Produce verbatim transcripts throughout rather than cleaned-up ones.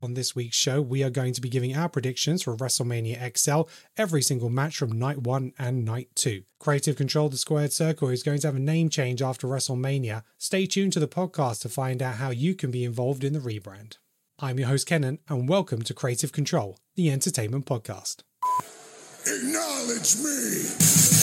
On this week's show, we are going to be giving our predictions for WrestleMania X L, every single match from night one and night two. Creative Control, the Squared Circle, is going to have a name change after WrestleMania. Stay tuned to the podcast to find out how you can be involved in the rebrand. I'm your host, Kenan, and welcome to Creative Control, the entertainment podcast. Acknowledge me!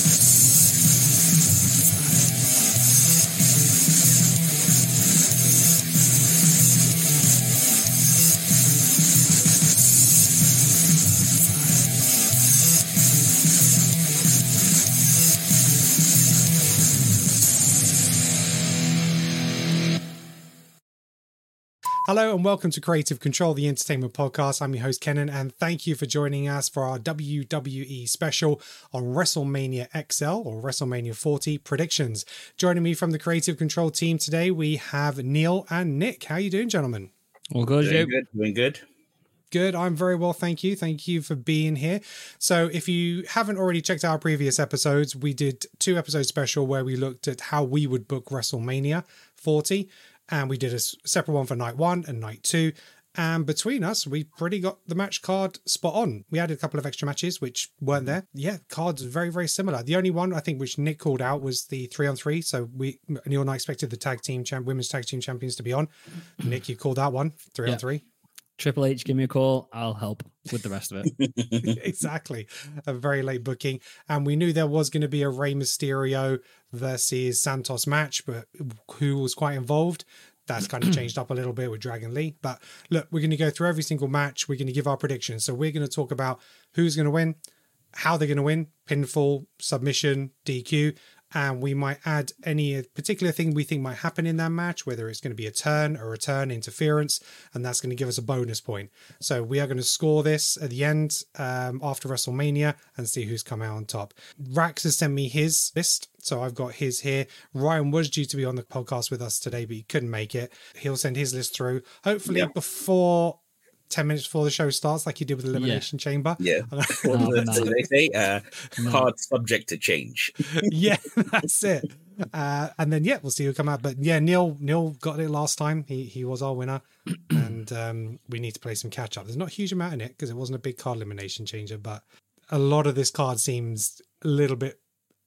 Hello and welcome to Creative Control, the entertainment podcast. I'm your host, Kenan, and thank you for joining us for our W W E special on WrestleMania X L or WrestleMania forty predictions. Joining me from the Creative Control team today, we have Neil and Nick. How are you doing, gentlemen? All good, doing good, doing good. Good. I'm very well, thank you. Thank you for being here. So if you haven't already checked out our previous episodes, we did two episodes special where we looked at how we would book WrestleMania forty. And we did a separate one for night one and night two. And between us, we pretty got the match card spot on. We added a couple of extra matches, which weren't there. Yeah, cards are very, very similar. The only one I think which Nick called out was the three on three. So we, Neil and I expected the tag team champ, women's tag team champions to be on. Nick, you called that one, three yeah. on three. Triple H, give me a call. I'll help with the rest of it. Exactly. A very late booking. And we knew there was going to be a Rey Mysterio versus Santos match, but who was quite involved? That's kind of changed up a little bit with Dragon Lee. But look, we're going to go through every single match. We're going to give our predictions. So we're going to talk about who's going to win, how they're going to win, pinfall, submission, D Q. And we might add any particular thing we think might happen in that match, whether it's going to be a turn, a return, interference, and that's going to give us a bonus point. So we are going to score this at the end um, after WrestleMania and see who's come out on top. Rax has sent me his list, so I've got his here. Ryan was due to be on the podcast with us today, but he couldn't make it. He'll send his list through, hopefully yep. before ten minutes before the show starts, like you did with Elimination yeah. Chamber. Yeah. What no, no. they say? Uh, no. Card subject to change. Yeah, that's it. Uh, and then, yeah, we'll see who come out. But yeah, Neil Neil got it last time. He he was our winner. And um, we need to play some catch up. There's not a huge amount in it because it wasn't a big card elimination changer, but a lot of this card seems a little bit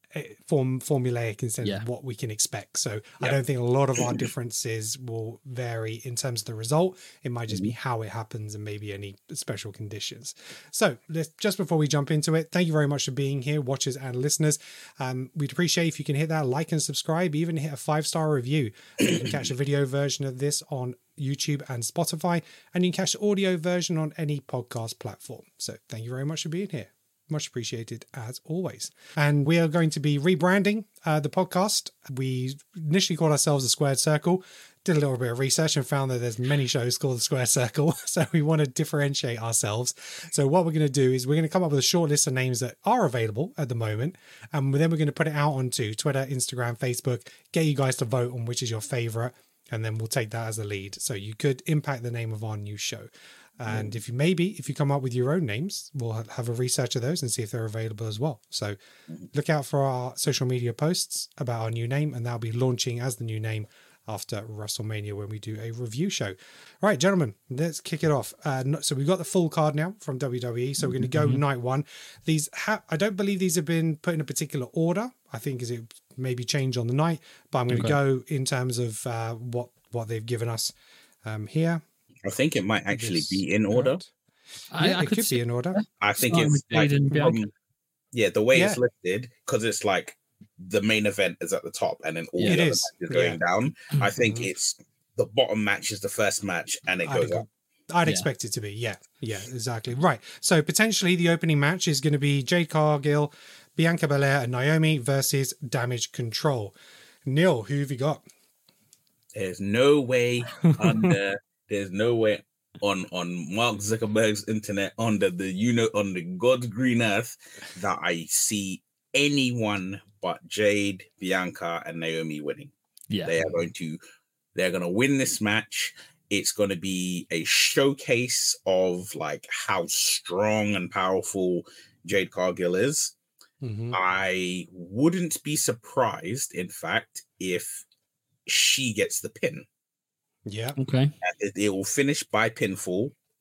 form formulaic instead yeah. of what we can expect. So yep. I don't think a lot of our differences will vary in terms of the result. It might just mm-hmm. be how it happens and maybe any special conditions. So let's, just before we jump into it, thank you very much for being here, watchers and listeners. Um, we'd appreciate if you can hit that like and subscribe, even hit a five-star review. You can catch a video version of this on YouTube and Spotify, and you can catch the audio version on any podcast platform. So thank you very much for being here. Much appreciated as always. And we are going to be rebranding uh, the podcast. We initially called ourselves the Squared Circle, did a little bit of research and found that there's many shows called the Square Circle. So we want to differentiate ourselves. So what we're going to do is we're going to come up with a short list of names that are available at the moment. And then we're going to put it out onto Twitter, Instagram, Facebook, get you guys to vote on which is your favorite. And then we'll take that as a lead. So you could impact the name of our new show. And if you maybe if you come up with your own names, we'll have a research of those and see if they're available as well. So look out for our social media posts about our new name, and that'll be launching as the new name after WrestleMania when we do a review show. All right, gentlemen, let's kick it off. Uh, so we've got the full card now from W W E. So we're going to go mm-hmm. night one. These ha- I don't believe these have been put in a particular order. I think is it maybe change on the night, but I'm going to okay. go in terms of uh, what what they've given us um, here. I think it might actually be in order. I, yeah, I it could, could be in order. I think it's like from, yeah, the way yeah. it's listed, because it's like the main event is at the top and then all yeah, the other matches is. going yeah. down. I think mm-hmm. it's the bottom match is the first match and it I'd goes go, up. I'd yeah. expect it to be. Yeah, yeah, exactly. Right. So potentially the opening match is going to be Jade Cargill, Bianca Belair and Naomi versus Damage Control. Neil, who have you got? There's no way under... There's no way on, on Mark Zuckerberg's internet, under the you know on the God's green earth, that I see anyone but Jade, Bianca, and Naomi winning. Yeah, they are going to they're going to win this match. It's going to be a showcase of like how strong and powerful Jade Cargill is. Mm-hmm. I wouldn't be surprised, in fact, if she gets the pin. Yeah. Okay. It, it will finish by pinfall,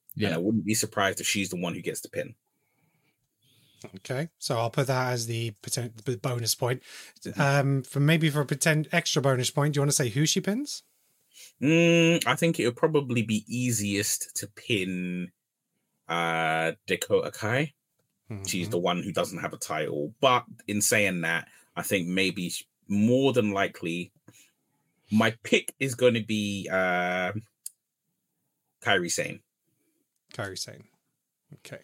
Yeah. And I wouldn't be surprised if she's the one who gets the pin. Okay, so I'll put that as the potent- the bonus point. Um, for maybe for a pretend extra bonus point, do you want to say who she pins? Mm, I think it would probably be easiest to pin uh, Dakota Kai. Mm-hmm. She's the one who doesn't have a title. But in saying that, I think maybe more than likely, my pick is going to be uh, Kairi Sane. Kairi Sane. Okay.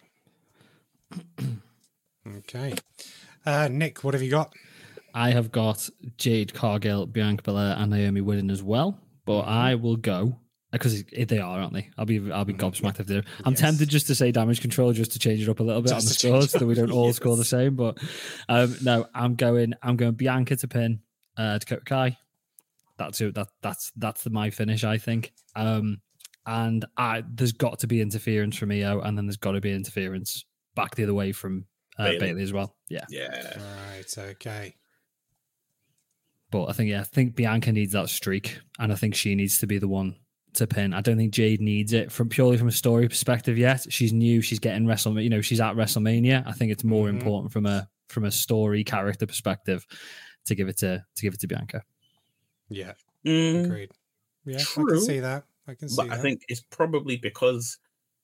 Okay. Uh, Nick, what have you got? I have got Jade Cargill, Bianca Belair, and Naomi winning as well. But Mm-hmm. I will go because they are, aren't they? I'll be I'll be gobsmacked if they're. I'm Yes. tempted just to say Damage Control just to change it up a little bit Just on the to change scores it so we don't up, all yes. score the same. But um, no, I'm going. I'm going Bianca to pin uh, Dakota Kai. That's it. That that's that's the, my finish. I think. Um, and I there's got to be interference from Io, and then there's got to be interference back the other way from uh, Bailey. Bailey as well. Yeah. Yeah. Right. Okay. But I think, yeah, I think Bianca needs that streak, and I think she needs to be the one to pin. I don't think Jade needs it from purely from a story perspective yet. She's new, she's getting WrestleMania, you know, she's at WrestleMania. I think it's more Mhm. important from a from a story character perspective to give it to to give it to Bianca. Yeah. Mm, Agreed. Yeah, I True. can see that. I can see but that. I think it's probably because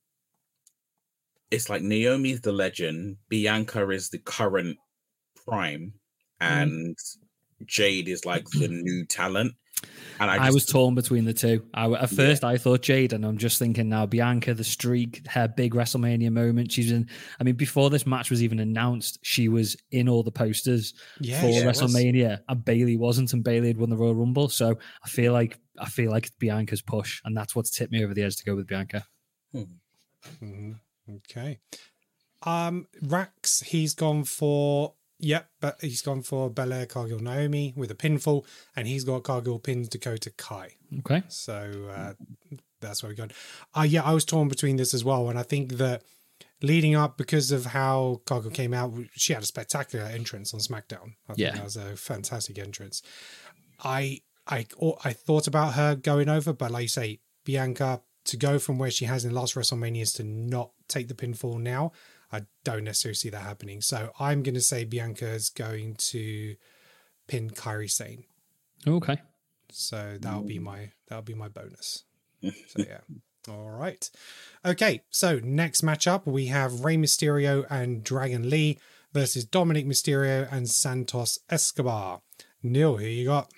it's like Naomi's the legend, Bianca is the current prime, and Jade is like the new talent. And I, I, just, was torn between the two. I, at first, I thought Jade, and I'm just thinking now Bianca, the streak, her big WrestleMania moment. She's in. I mean, before this match was even announced, she was in all the posters Yeah, for she was. WrestleMania, and Bailey wasn't, and Bailey had won the Royal Rumble. So I feel like I feel like it's Bianca's push, and that's what's tipped me over the edge to go with Bianca. Hmm. Mhm. Okay. Um, Rax, he's gone for yep, but he's gone for Belair, Cargill, Naomi with a pinfall, and he's got Cargill pins Dakota Kai. Okay. So uh, that's where we're going. Uh, yeah, I was torn between this as well, and I think that leading up because of how Cargill came out, she had a spectacular entrance on SmackDown. I think Yeah. that was a fantastic entrance. I I I thought about her going over, but like you say, Bianca to go from where she has in the last WrestleManias to not take the pinfall now, I don't necessarily see that happening. So I'm going to say Bianca is going to pin Kairi Sane. Okay. So that'll be my that'll be my bonus. So yeah. All right. Okay. So next matchup we have Rey Mysterio and Dragon Lee versus Dominic Mysterio and Santos Escobar. Neil, who you got?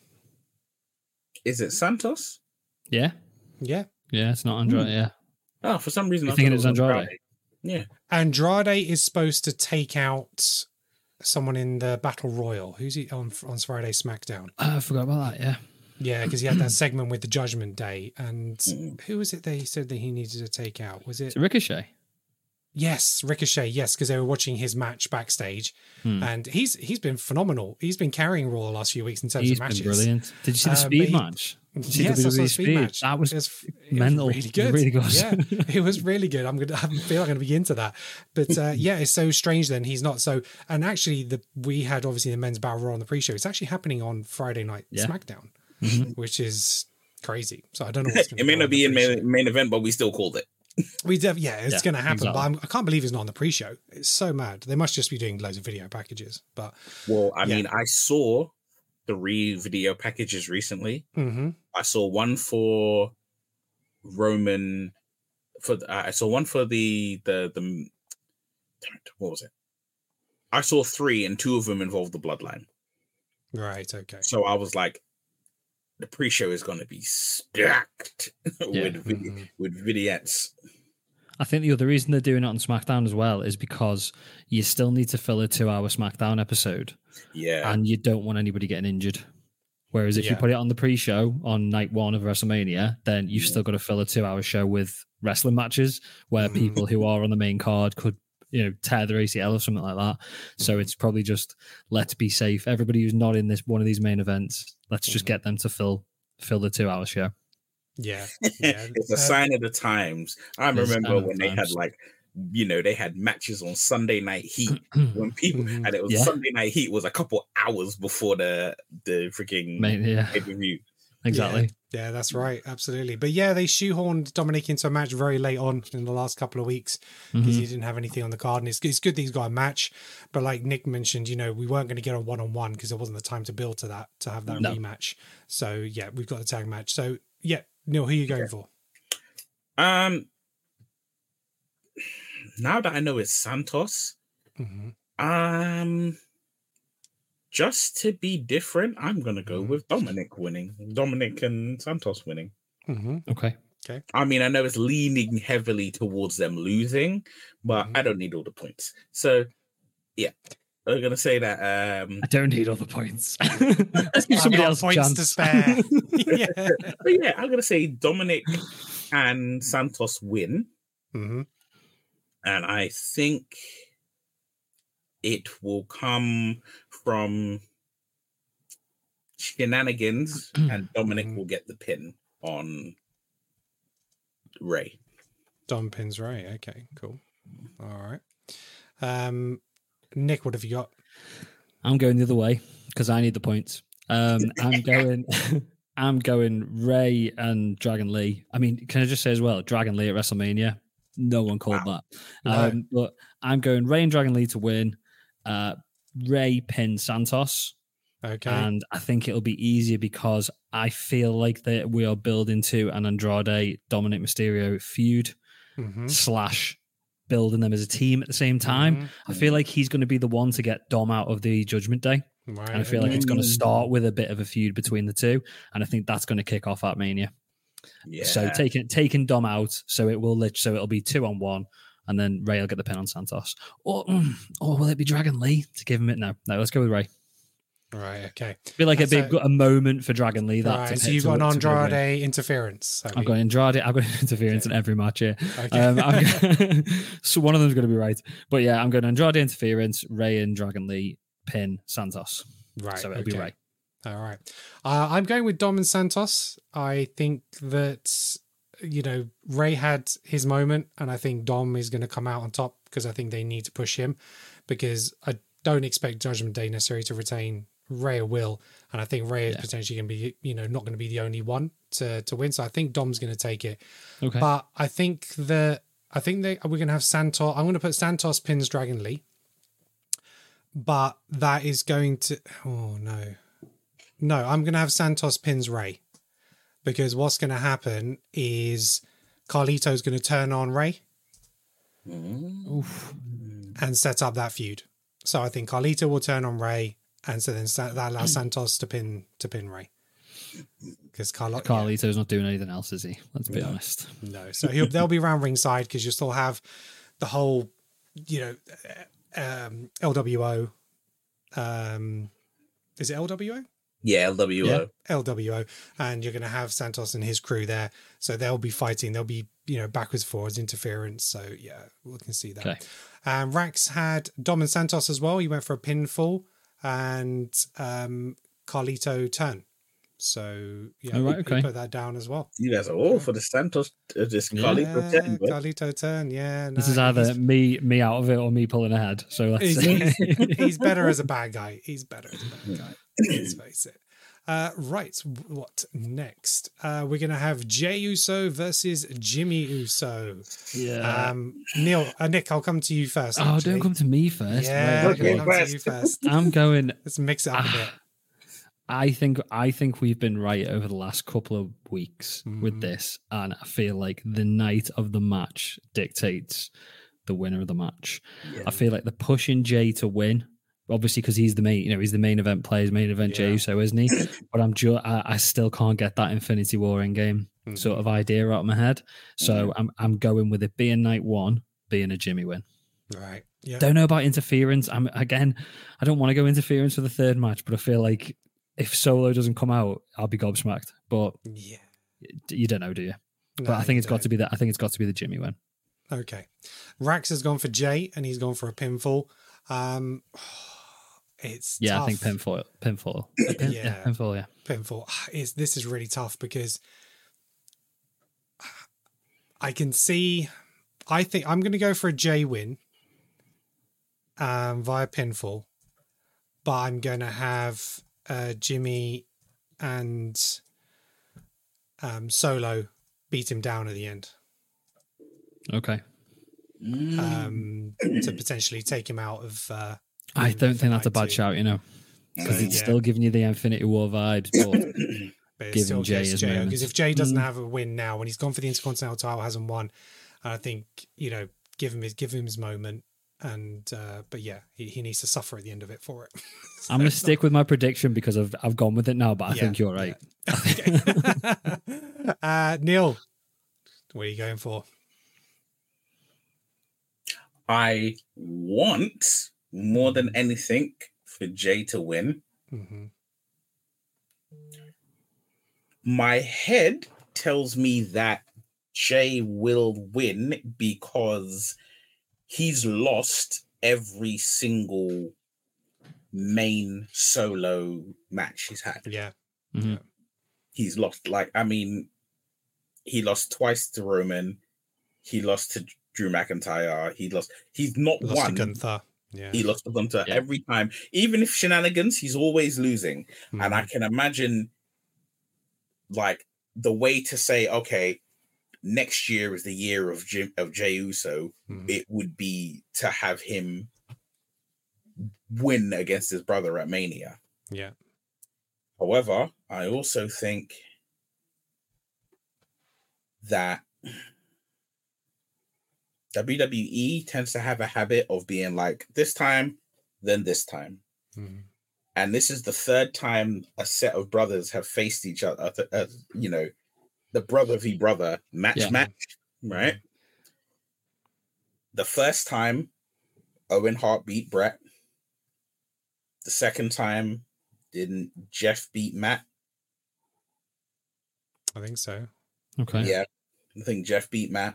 Is it Santos? Yeah. Yeah. Yeah. It's not Andrade. Ooh. Yeah. Oh, for some reason You I thinking thought it's Andrade? Yeah. Andrade is supposed to take out someone in the Battle Royal. Who's he on on Friday SmackDown? Oh, I forgot about that. Yeah. Yeah, because he had that segment with the Judgment Day. And Mm. who was it that he said that he needed to take out? Was it? It's Ricochet. Yes, Ricochet. Yes, because they were watching his match backstage, Hmm. and he's he's been phenomenal. He's been carrying Raw the last few weeks in terms He's of been matches. brilliant. Did you see the Uh, speed but he- match? Did you see Yes, the I saw the W W E speed match. That was, It was, it mental. was really It was good. really good. Yeah, it was really good. I'm gonna. I feel I'm gonna be into that. But uh, yeah, it's so strange. Then he's not so. And actually, the we had obviously the men's battle royal on the pre-show. It's actually happening on Friday night Yeah. SmackDown, Mhm. which is crazy. So I don't know what's going It may not be in main, main event, but we still called it. We def- yeah, it's Yeah, going to happen. exactly. But I'm, I can't believe it's not on the pre-show. It's so mad. They must just be doing loads of video packages. But Well, I Yeah. mean, I saw three video packages recently. mhm. I saw one for Roman. For the, I saw one for the the the. Damn it, what was it? I saw three, and two of them involved the Bloodline. Right. Okay. So I was like, the pre-show is going to be stacked Yeah. with vid- Mhm. with vignettes. I think the other reason they're doing it on SmackDown as well is because you still need to fill a two-hour SmackDown episode, Yeah, and you don't want anybody getting injured. Whereas if you Yeah. put it on the pre-show on night one of WrestleMania, then you've still got to fill a two-hour show with wrestling matches where Mhm. people who are on the main card could, you know, tear their A C L or something like that. So it's probably just let's be safe. Everybody who's not in this one of these main events, let's just get them to fill fill the two-hour show. Yeah. Yeah. it's a Uh, sign of the times. I It's a sign remember of when the they had times. like, you know, they had matches on Sunday Night Heat when people, Mhm. and it was Yeah. Sunday Night Heat was a couple hours before the the freaking Main, yeah. pay per view. exactly. Yeah, yeah, that's right. Absolutely. But yeah, they shoehorned Dominic into a match very late on in the last couple of weeks because Mhm. he didn't have anything on the card. And it's, it's good that he's got a match. But like Nick mentioned, you know, we weren't going to get a one-on-one because there wasn't the time to build to that, to have that No. rematch. So yeah, we've got the tag match. So yeah, Neil, who are you going Okay. for? Um, now that I know it's Santos, Mm-hmm. um, just to be different, I'm gonna go Mhm. with Dominic winning. Dominic and Santos winning. Mm-hmm. Okay. I mean, I know it's leaning heavily towards them losing, but Mhm. I don't need all the points. So, yeah, I'm gonna say that. Um, I don't need all the points. Let's give I've somebody got else a points chance to spare. Yeah. but yeah, I'm gonna say Dominic and Santos win, Mm-hmm. and I think it will come from shenanigans, and Dominic Mhm. will get the pin on Ray. Dom pins Ray. Okay, cool. All right. Um, Nick, what have you got? I'm going the other way because I need the points. Um, I'm going. I'm going Ray and Dragon Lee. I mean, can I just say as well, Dragon Lee at WrestleMania? No one called Wow. that. No. Um, but I'm going Ray and Dragon Lee to win. Uh, Ray pin Santos, Okay. and I think it'll be easier because I feel like that we are building to an Andrade Dominic Mysterio feud Mm-hmm. slash building them as a team at the same time. Mhm. I feel like he's going to be the one to get Dom out of the Judgment Day. Right. And I feel like okay. it's going to Mm. start with a bit of a feud between the two. And I think that's going to kick off at Mania. Yeah. So taking taking Dom out, so it will lit so it'll be two on one, and then Ray will get the pin on Santos. Or or will it be Dragon Lee to give him it? No, no, let's go with Ray. Right. Okay. I feel like it'd be So- a, a moment for Dragon Lee. That Right. to So pit- you've to- got an to go with Ray. Andrade interference. have I've you? got Andrade. I've got interference in every match here. Okay. Um, I'm, so one of them's going to be right. But yeah, I'm going Andrade interference, Ray and Dragon Lee pin Santos. Right. So it'll okay. be Ray. All right. Uh, I'm going with Dom and Santos. I think that, you know, Ray had his moment, and I think Dom is going to come out on top because I think they need to push him because I don't expect Judgment Day necessarily to retain Ray or Will. And I think Ray is Yeah. potentially going to be, you know, not going to be the only one to, to win. So I think Dom's going to take it. Okay. But I think that, I think that we're going to have Santos. I'm going to put Santos pins Dragon Lee. But that is going to, oh no. No, I'm going to have Santos pins Ray because what's going to happen is Carlito's going to turn on Ray Mm. Oof. and set up that feud. So I think Carlito will turn on Ray, and so then Sa- that allows Santos to pin to pin Ray because Carl- Carlito's not doing anything else, is he? Let's be honest. yeah, no. So he'll they'll be around ringside because you'll still have the whole, you know, um, L W O. Um, is it L W O? Yeah, L W O. Yeah. L W O, and you're going to have Santos and his crew there, so they'll be fighting. They'll be, you know, backwards, forwards, interference. So yeah, we can see that. Okay. Um, Rax had Dom and Santos as well. He went for a pinfall, and um, Carlito turn. So yeah, Oh, right, we, okay. we put that down as well. You guys are all for the Santos. Uh, this Yeah. Carlito Yeah, ten, boy. Carlito turn. Yeah, This no, is either he's- me me out of it or me pulling ahead. So let's He's, see. he's, he's better as a bad guy. He's better as a bad guy. Let's face it. Uh, right, what next? Uh, we're gonna have Jey Uso versus Jimmy Uso. yeah. Um, Neil, uh, Nick, I'll come to you first. oh, actually. don't come to me first. Yeah, Wait, I'm gonna Okay, come to first. you first. I'm going. Let's mix it up a bit. I think I think we've been right over the last couple of weeks Mhm. with this, and I feel like the night of the match dictates the winner of the match. Yeah. I feel like they're pushing Jay to win, obviously because he's the main, you know, he's the main event player, he's main event Yeah. Jey Uso, isn't he? But I'm just, I, I still can't get that Infinity War in game Mhm. sort of idea out of my head. So I'm I'm going with it being night one, being a Jimmy win. Right. Yeah. Don't know about interference. I'm again, I don't want to go interference for the third match, but I feel like if Solo doesn't come out, I'll be gobsmacked. But Yeah. you don't know, do you? No, But I think you it's got don't. to be that. I think it's got to be the Jimmy win. Okay. Rax has gone for Jay, and he's gone for a pinfall. Um, it's Yeah, tough. I think pinfall. Pinfall. Uh, pin- yeah. Yeah. pinfall. Yeah. pinfall. It's, this is really tough because I can see. I think I'm going to go for a J win um, via pinfall, but I'm going to have uh, Jimmy and um, Solo beat him down at the end. Okay. Um, to potentially take him out of. Uh, I don't think that's a bad two. shout, you know, because it's Yeah. still giving you the Infinity War vibes, but But it Giving still Jay gives his Jay, moments. because if Jay doesn't Mm. have a win now, when he's gone for the Intercontinental title, hasn't won, I think, you know, give him his give him his moment. And uh, but yeah, he, he needs to suffer at the end of it for it. I'm going to stick with my prediction because I've I've gone with it now. But I Yeah, think you're right. yeah. Okay. uh, Neil, what are you going for? I want more than anything for Jay to win. Mm-hmm. My head tells me that Jay will win because he's lost every single main solo match he's had. Yeah. Mhm. He's lost, like, I mean, he lost twice to Roman. He lost to Drew McIntyre. He lost, he's not Lost won. to Gunther. Yeah. He lost to Gunther Yeah. every time. Even if shenanigans, he's always losing. Mhm. And I can imagine, like, the way to say, okay, next year is the year of Jim, of Jey Uso, Mhm. it would be to have him win against his brother at Mania. Yeah. However, I also think that W W E tends to have a habit of being like, this time, then this time. Mhm. And this is the third time a set of brothers have faced each other, uh, you know, the brother v brother match Yeah. match, right? The first time, Owen Hart beat Brett. The second time, didn't Jeff beat Matt? I think so. Okay. Yeah, I think Jeff beat Matt.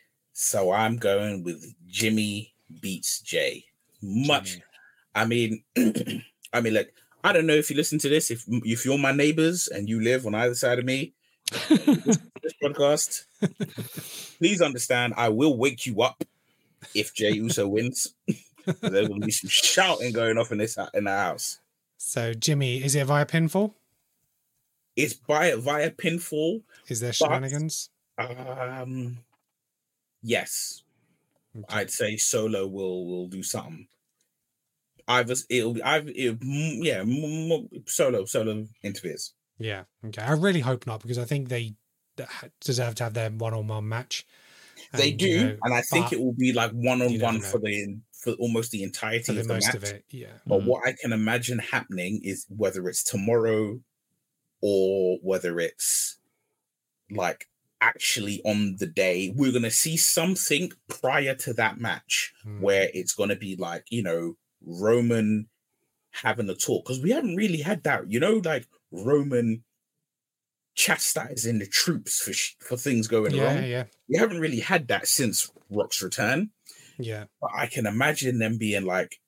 So I'm going with Jimmy beats Jay. Much, Jimmy. I mean, I mean, like, I don't know if you listen to this, if if you're my neighbors and you live on either side of me, this podcast, please understand, I will wake you up if Jey Uso wins. There will be some shouting going off in this in the house. So Jimmy, is it via pinfall? It's by via pinfall. Is there shenanigans? Um, yes, Okay. I'd say Solo will will do something. Either it'll be either it, yeah, m- m- Solo Solo interferes. Yeah. Okay. I really hope not, because I think they deserve to have their one-on-one match. They And, do, you know, and I think but it will be like one on you one never for know. the for almost the entirety for the of the most match. of it. Yeah. But Mhm. what I can imagine happening is whether it's tomorrow or whether it's like actually on the day, we're going to see something prior to that match Hmm. where it's going to be like, you know, Roman having a talk. Because we haven't really had that, you know, like Roman chastising the troops for, sh- for things going Yeah. wrong. Yeah. We haven't really had that since Rock's return. Yeah. But I can imagine them being like,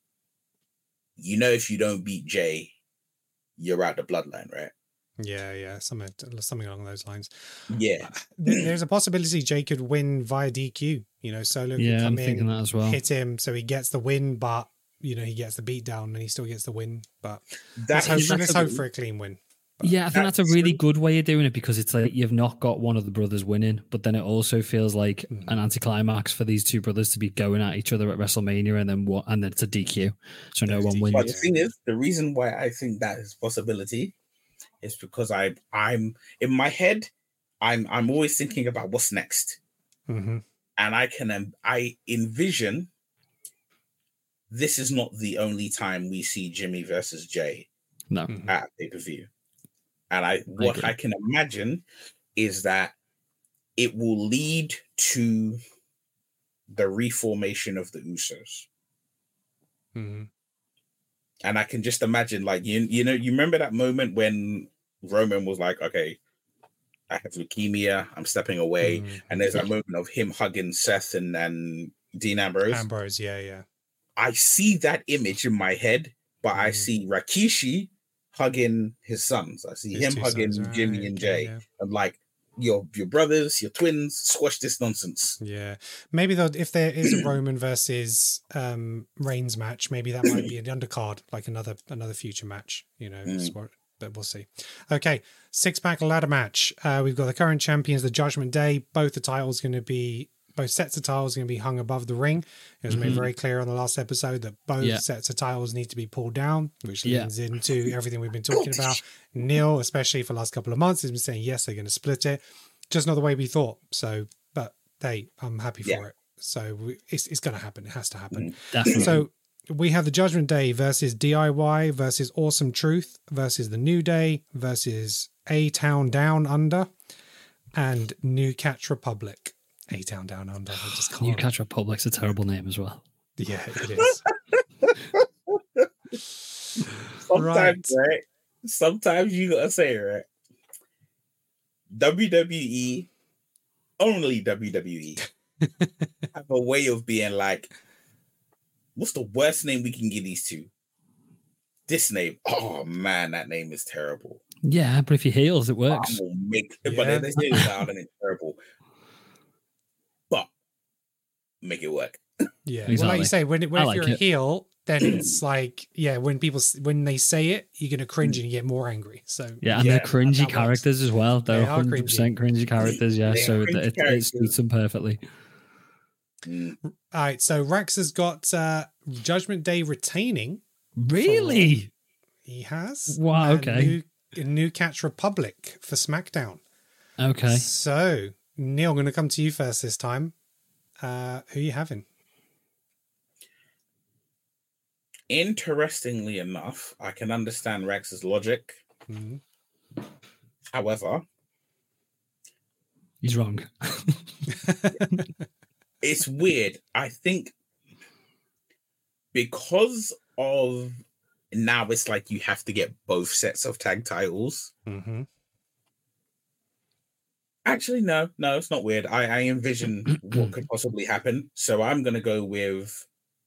you know, if you don't beat Jay, you're out the bloodline, right? Yeah. Yeah. Something, something along those lines. Yeah. There- There's a possibility Jay could win via D Q. You know, Solo could Yeah, I'm come thinking in, that as well. hit him, so he gets the win, but you know he gets the beat down and he still gets the win. But That let's hope, is for, let's a- hope for a clean win. Yeah, I think that's a That's really true. good way of doing it, because it's like you've not got one of the brothers winning, but then it also feels like Mhm. an anticlimax for these two brothers to be going at each other at WrestleMania, and then what? And then it's a D Q, so no There's one D Q. wins. But the thing is, the reason why I think that is a possibility is because I I'm in my head, I'm I'm always thinking about what's next. Mm-hmm. And I can um, I envision this is not the only time we see Jimmy versus Jay No, at pay-per-view. And I what agree. I can imagine is that it will lead to the reformation of the Usos. Mm-hmm. And I can just imagine, like, you, you know, you remember that moment when Roman was like, okay, I have leukemia, I'm stepping away. Mhm. And there's that moment of him hugging Seth and, and Dean Ambrose. Ambrose, yeah, yeah. I see that image in my head, but I Mhm. see Rikishi hugging his sons. I see His him two hugging sons, Jimmy right, and okay, Jay. yeah. And like, your your brothers, your twins, squash this nonsense. Yeah, maybe though, if there is a Roman versus um Reigns match, maybe that might be an undercard, like another another future match. You know, Mm. it's what- but we'll see. Okay, six-pack ladder match. Uh, we've got the current champions, the Judgment Day. Both the titles going to be, both sets of titles going to be hung above the ring. It was mm-hmm. made very clear on the last episode that both yeah. sets of titles need to be pulled down, which yeah. leads into everything we've been talking about. Neil, especially for the last couple of months, has been saying, yes, they're going to split it. Just not the way we thought. So, but hey, I'm happy for yeah. it. So we, it's, it's going to happen. It has to happen. Definitely. So we have the Judgment Day versus D I Y versus Awesome Truth versus the New Day versus A-Town Down Under and New Catch Republic. A-Town Down Under. I just can't. New Catch Republic's a terrible name as well. Yeah, it is. Sometimes, right. right? Sometimes you gotta say it, right? W W E, only W W E, have a way of being like, what's the worst name we can give these two? This name. Oh man, that name is terrible. Yeah, but if he heals, it works. Make, yeah. But they say it out and it's terrible. But make it work. Yeah. Exactly. Well, like you say, when, when if like you're it. a heel, then it's like, yeah, when people when they say it, you're gonna cringe and you get more angry. So yeah, and yeah, they're cringy characters works. as well. They're one hundred percent cringy characters. Yeah, they so it, it, it suits them perfectly. Mm. All right, so Rax has got uh, Judgment Day retaining. Really? For, he has. Wow. Okay. New, new Catch Republic for SmackDown. Okay. So Neil, I'm going to come to you first this time. Uh, who are you having? Interestingly enough, I can understand Rex's logic. Mm-hmm. However, he's wrong. It's weird. I think because of now it's like you have to get both sets of tag titles. Mm-hmm. Actually, no, no, it's not weird. I, I envision what could possibly happen. So I'm going to go with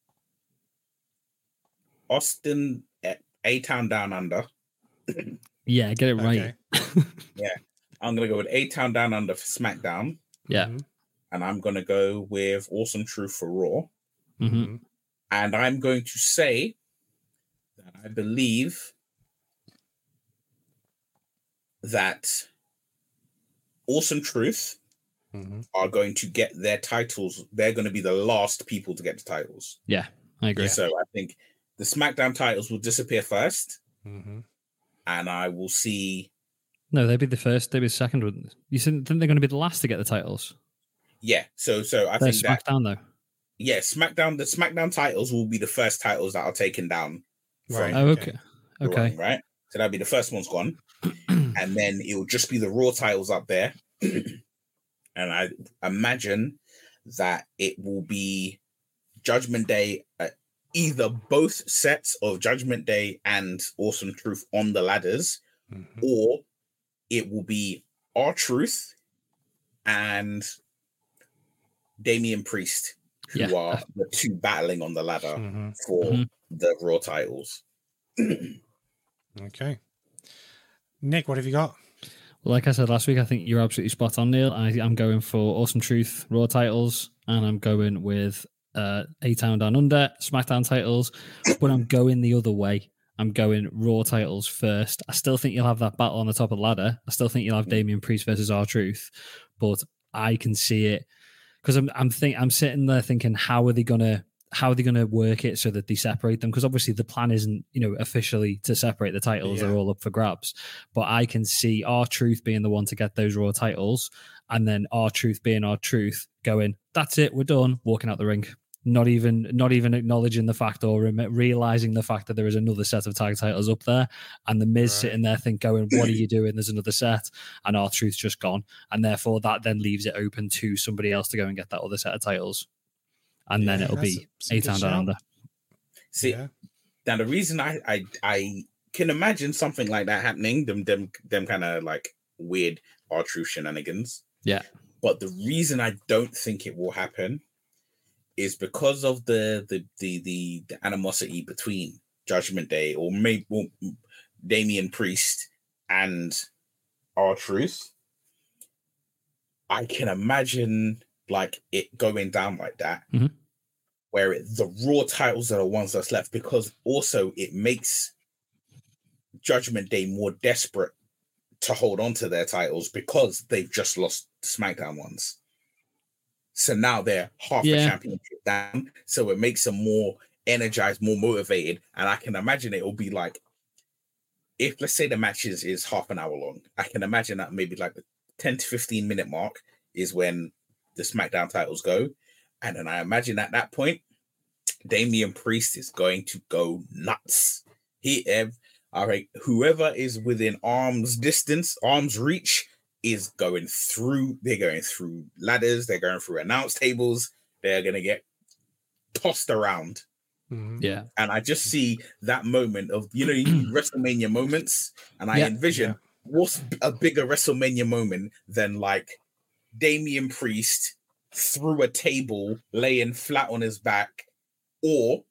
Austin A-Town Down Under. Yeah, get it right. Okay. Yeah. I'm going to go with A-Town Down Under for SmackDown. Yeah. Mm-hmm. And I'm going to go with Awesome Truth for Raw. Mm-hmm. And I'm going to say that I believe that Awesome Truth mm-hmm. are going to get their titles. They're going to be the last people to get the titles. Yeah, I agree. So I think the SmackDown titles will disappear first. Mm-hmm. And I will see... No, they'd be the first. They'd be the second. You said they're going to be the last to get the titles. Yeah, so so I they're think SmackDown that, though. Yeah, SmackDown. The SmackDown titles will be the first titles that are taken down. Right. Oh, okay. Okay. Run, right. So that'll be the first one's gone, and then it will just be the Raw titles up there. And I imagine that it will be Judgment Day, uh, either both sets of Judgment Day and Awesome Truth on the ladders, mm-hmm. or it will be R-Truth and Damian Priest, who yeah. are the two battling on the ladder mm-hmm. for mm-hmm. the Raw titles. Okay. Nick, what have you got? Well, like I said last week, I think you're absolutely spot on, Neil. I, I'm going for Awesome Truth Raw titles, and I'm going with uh, A-Town Down Under SmackDown titles, but I'm going the other way. I'm going Raw titles first. I still think you'll have that battle on the top of the ladder. I still think you'll have Damian Priest versus R-Truth, but I can see it because I'm I'm think I'm sitting there thinking, how are they gonna how are they gonna work it so that they separate them? Because obviously the plan isn't, you know, officially to separate the titles. Yeah. They're all up for grabs. But I can see R-Truth being the one to get those Raw titles, and then R-Truth being R-Truth going, that's it, we're done, walking out the ring. Not even, not even acknowledging the fact or realizing the fact that there is another set of tag titles up there, and the Miz right. sitting there think, going, "What are you doing? There's another set," and R-Truth's just gone, and therefore that then leaves it open to somebody else to go and get that other set of titles, and yeah, then it'll be A-Town Down Under. See, yeah. now the reason I, I I can imagine something like that happening, them them them kind of like weird R-Truth shenanigans. Yeah, but the reason I don't think it will happen is because of the the the the, the animosity between Judgment Day or maybe well, Damian Priest and R-Truth. I can imagine like it going down like that, mm-hmm. where it, the Raw titles are the ones that's left, because also it makes Judgment Day more desperate to hold on to their titles because they've just lost the SmackDown ones. So now they're half Yeah. a championship down. So it makes them more energized, more motivated. And I can imagine it will be like, if let's say the match is, is half an hour long, I can imagine that maybe like the ten to fifteen minute mark is when the SmackDown titles go. And then I imagine at that point, Damian Priest is going to go nuts. He, all right, whoever is within arm's distance, arm's reach, is going through. They're going through ladders. They're going through announce tables. They're going to get tossed around. Mhm. Yeah. And I just see that moment of, you know, WrestleMania moments. And I Yeah. envision Yeah. what's a bigger WrestleMania moment than like Damian Priest through a table, laying flat on his back, or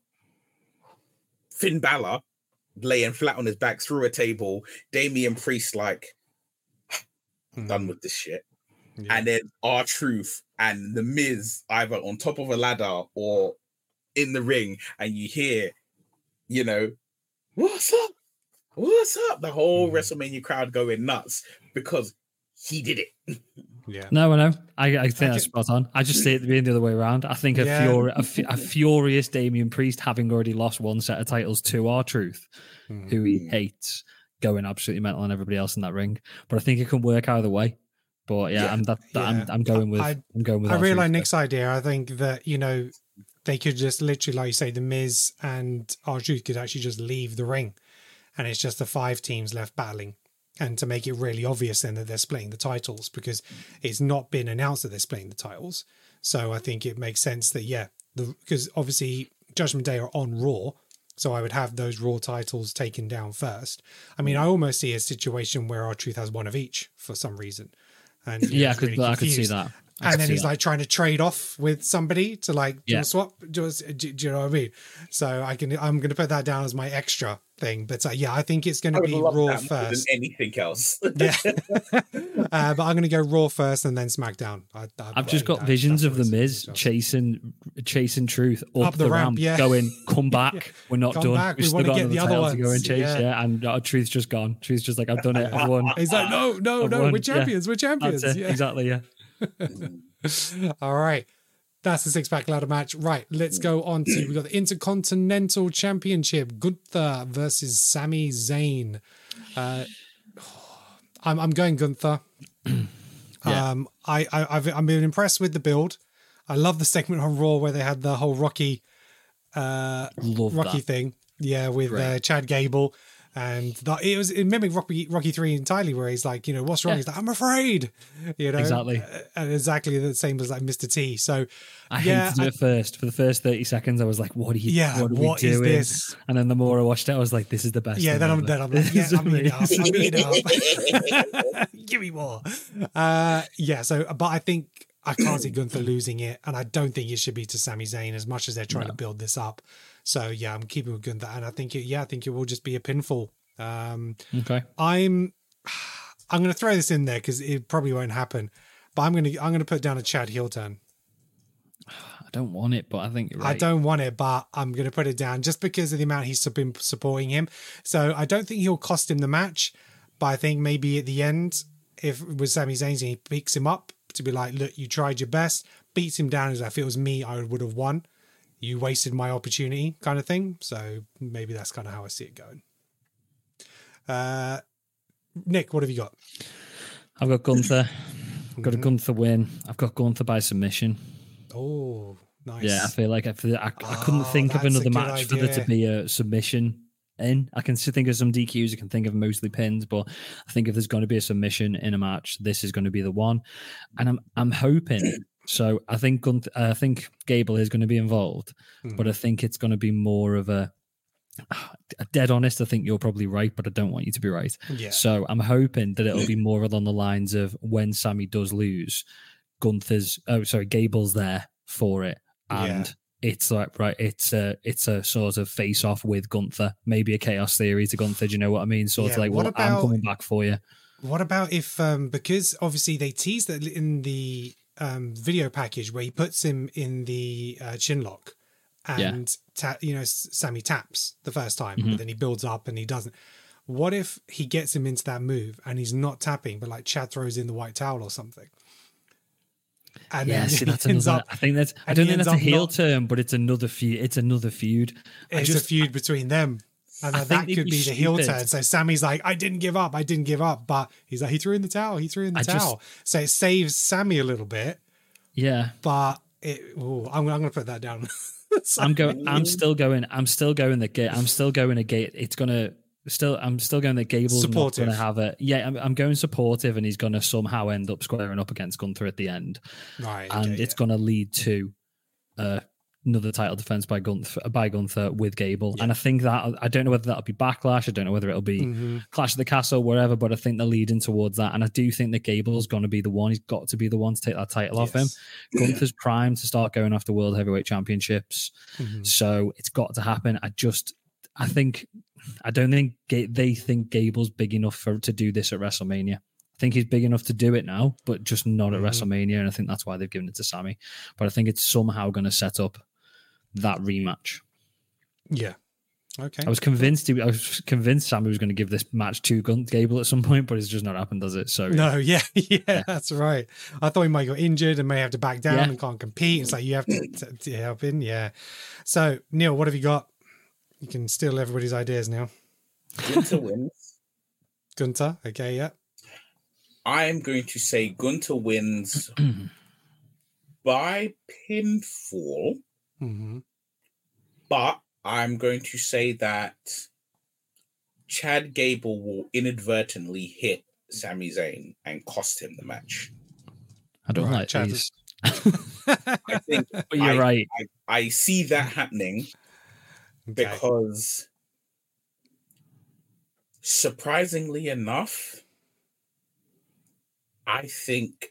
Finn Balor laying flat on his back through a table, Damian Priest like, I'm done with this shit. Yeah. And then R-Truth and The Miz either on top of a ladder or in the ring, and you hear, you know, what's up? What's up? The whole Mhm. WrestleMania crowd going nuts because he did it. Yeah. No, I know. I, I think I that's ju- spot on. I just see it being the other way around. I think a, Yeah. furi- a, fu- a furious Damian Priest, having already lost one set of titles to R-Truth, Mhm. who he Mm. hates, going absolutely mental on everybody else in that ring. But I think it can work either way. But yeah, Yeah. I'm that, that- I'm Yeah. I'm going with I- I'm going with I really R-Truth like there. Nick's idea. I think that, you know, they could just literally, like you say, The Miz and R-Truth could actually just leave the ring. And it's just the five teams left battling. And to make it really obvious then that they're splitting the titles, because it's not been announced that they're splitting the titles. So I think it makes sense that, yeah, the, because obviously Judgment Day are on Raw. So I would have those Raw titles taken down first. I mean, I almost see a situation where R-Truth has one of each for some reason. And you know, Yeah, I it's could, really I could see confused. that. I And could then see he's that. like trying to trade off with somebody to like do Yeah. a swap. Just, do, do you know what I mean? So I can, I'm going to put that down as my extra thing. But uh, yeah, I think it's going I to would be love Raw that more than first. anything else. Yeah, uh, but I'm going to go Raw first and then SmackDown. I, I, I've I just think got that- visions that's of the what it's- Miz it's just- chasing chasing Truth up, Up the the, ramp, ramp, yeah. going, come back, we're not Come done. back, we We've still wanna got get another the other title to go and ones, chase, yeah. yeah. And uh, Truth's just gone. Truth's just like, I've done it, I've won. He's like, no, no, I've no, won, we're yeah. champions, we're champions. That's it, Yeah. exactly, yeah. All right. That's the six pack ladder match. Right. Let's go on to we got the Intercontinental Championship. Gunther versus Sami Zayn. Uh, I'm I'm going Gunther. Yeah. Um, I, I I've I've been impressed with the build. I love the segment on Raw where they had the whole Rocky uh Love Rocky that. thing. Yeah, with uh, Great. Chad Gable. And the, it was it mimicked Rocky Rocky three entirely, where he's like, you know, what's wrong? Yeah. He's like, I'm afraid, you know, Exactly. Uh, and exactly the same as like Mister T. So, I yeah, hated it at first. For the first thirty seconds, I was like, what are you, Yeah, what are what we is doing? this? And then the more I watched it, I was like, this is the best. yeah, thing then I'm ever. then I'm like, This yeah, is I'm eating it up, I'm amazing. eating it up. Give me more. Uh, yeah, so but I think I can't see Gunther losing it, and I don't think it should be to Sami Zayn as much as they're trying to build this up. So yeah, I'm keeping with Gunther, and I think it, yeah, I think it will just be a pinfall. Um, Okay. I'm I'm going to throw this in there because it probably won't happen, but I'm going to I'm going to put down a Chad heel turn. I don't want it, but I think you're right. I don't want it, but I'm going to put it down just because of the amount he's been supporting him. So I don't think he'll cost him the match, but I think maybe at the end, if with Sami Zayn, he picks him up to be like, look, you tried your best, beats him down. As if it was me, I would have won. You wasted my opportunity, kind of thing. So maybe that's kind of how I see it going. Uh, Nick, what have you got? I've got Gunther. I've got a Mhm. Gunther win. I've got Gunther by submission. Oh, nice. Yeah, I feel like I, feel, I, I couldn't Oh, think of that's a another good match for there to idea. be a submission in. I can still think of some D Qs. I can think of mostly pins, but I think if there's going to be a submission in a match, this is going to be the one. And I'm I'm hoping. So I think Gunther, I think Gable is going to be involved, Mhm. but I think it's going to be more of a. Dead honest, I think you're probably right, but I don't want you to be right. Yeah. So I'm hoping that it'll be more along the lines of when Sammy does lose, Gunther's oh sorry, Gable's there for it. And Yeah. it's like right, it's a it's a sort of face off with Gunther, maybe a chaos theory to Gunther, do you know what I mean? Sort Yeah, of like, what well, I'm about- coming back for you. What about if, um, because obviously they teased that in the um, video package where he puts him in the uh, chin lock and, ta- you know, S- Sammy taps the first time, Mhm. but then he builds up and he doesn't. What if he gets him into that move and he's not tapping, but like Chad throws in the white towel or something? And yeah, then see, that's he ends another. up, I think that's. I and don't he think ends that's a up heel not- turn, but it's another feud. It's another feud. I it's just, a feud between them. And I that, think that they'd could be be the heel stupid. turn. So Sammy's like, I didn't give up. I didn't give up. But he's like, he threw in the towel. He threw in the I just- towel. So it saves Sammy a little bit. yeah. But it, ooh, I'm, I'm going to put that down. So- I'm going. I'm still going. I'm still going. The gate. I'm still going. A gate. It's gonna. Still, I'm still going that Gable's Supportive. not going to have it. Yeah, I'm, I'm going supportive, and he's going to somehow end up squaring up against Gunther at the end, Right. and okay, it's yeah. going to lead to uh, another title defense by Gunther by Gunther with Gable. Yeah. And I think that I don't know whether that'll be Backlash. I don't know whether it'll be Mhm. Clash of the Castle, wherever. But I think they're leading towards that, and I do think that Gable's going to be the one. He's got to be the one to take that title off him. Yes. Gunther's primed to start going after World Heavyweight Championships. Mhm. So it's got to happen. I just, I think, I don't think Ga- they think Gable's big enough for to do this at WrestleMania. I think he's big enough to do it now, but just not at Mhm. WrestleMania. And I think that's why they've given it to Sammy. But I think it's somehow going to set up that rematch. Yeah. Okay. I was convinced. He, I was convinced Sammy was going to give this match to Gun- Gable at some point, but it's just not happened, does it? So No, yeah, yeah, that's right. I thought he might get injured and may have to back down Yeah. and can't compete. It's like you have to, to, to help in. Yeah. So, Neil, what have you got? You can steal everybody's ideas now. Gunther wins. Gunter. Okay. Yeah. I'm going to say Gunther wins by pinfall, Mm-hmm. but I'm going to say that Chad Gable will inadvertently hit Sami Zayn and cost him the match. I don't Right, like Chad- these. I think But you're I, right. I, I see that happening Okay. because surprisingly enough, I think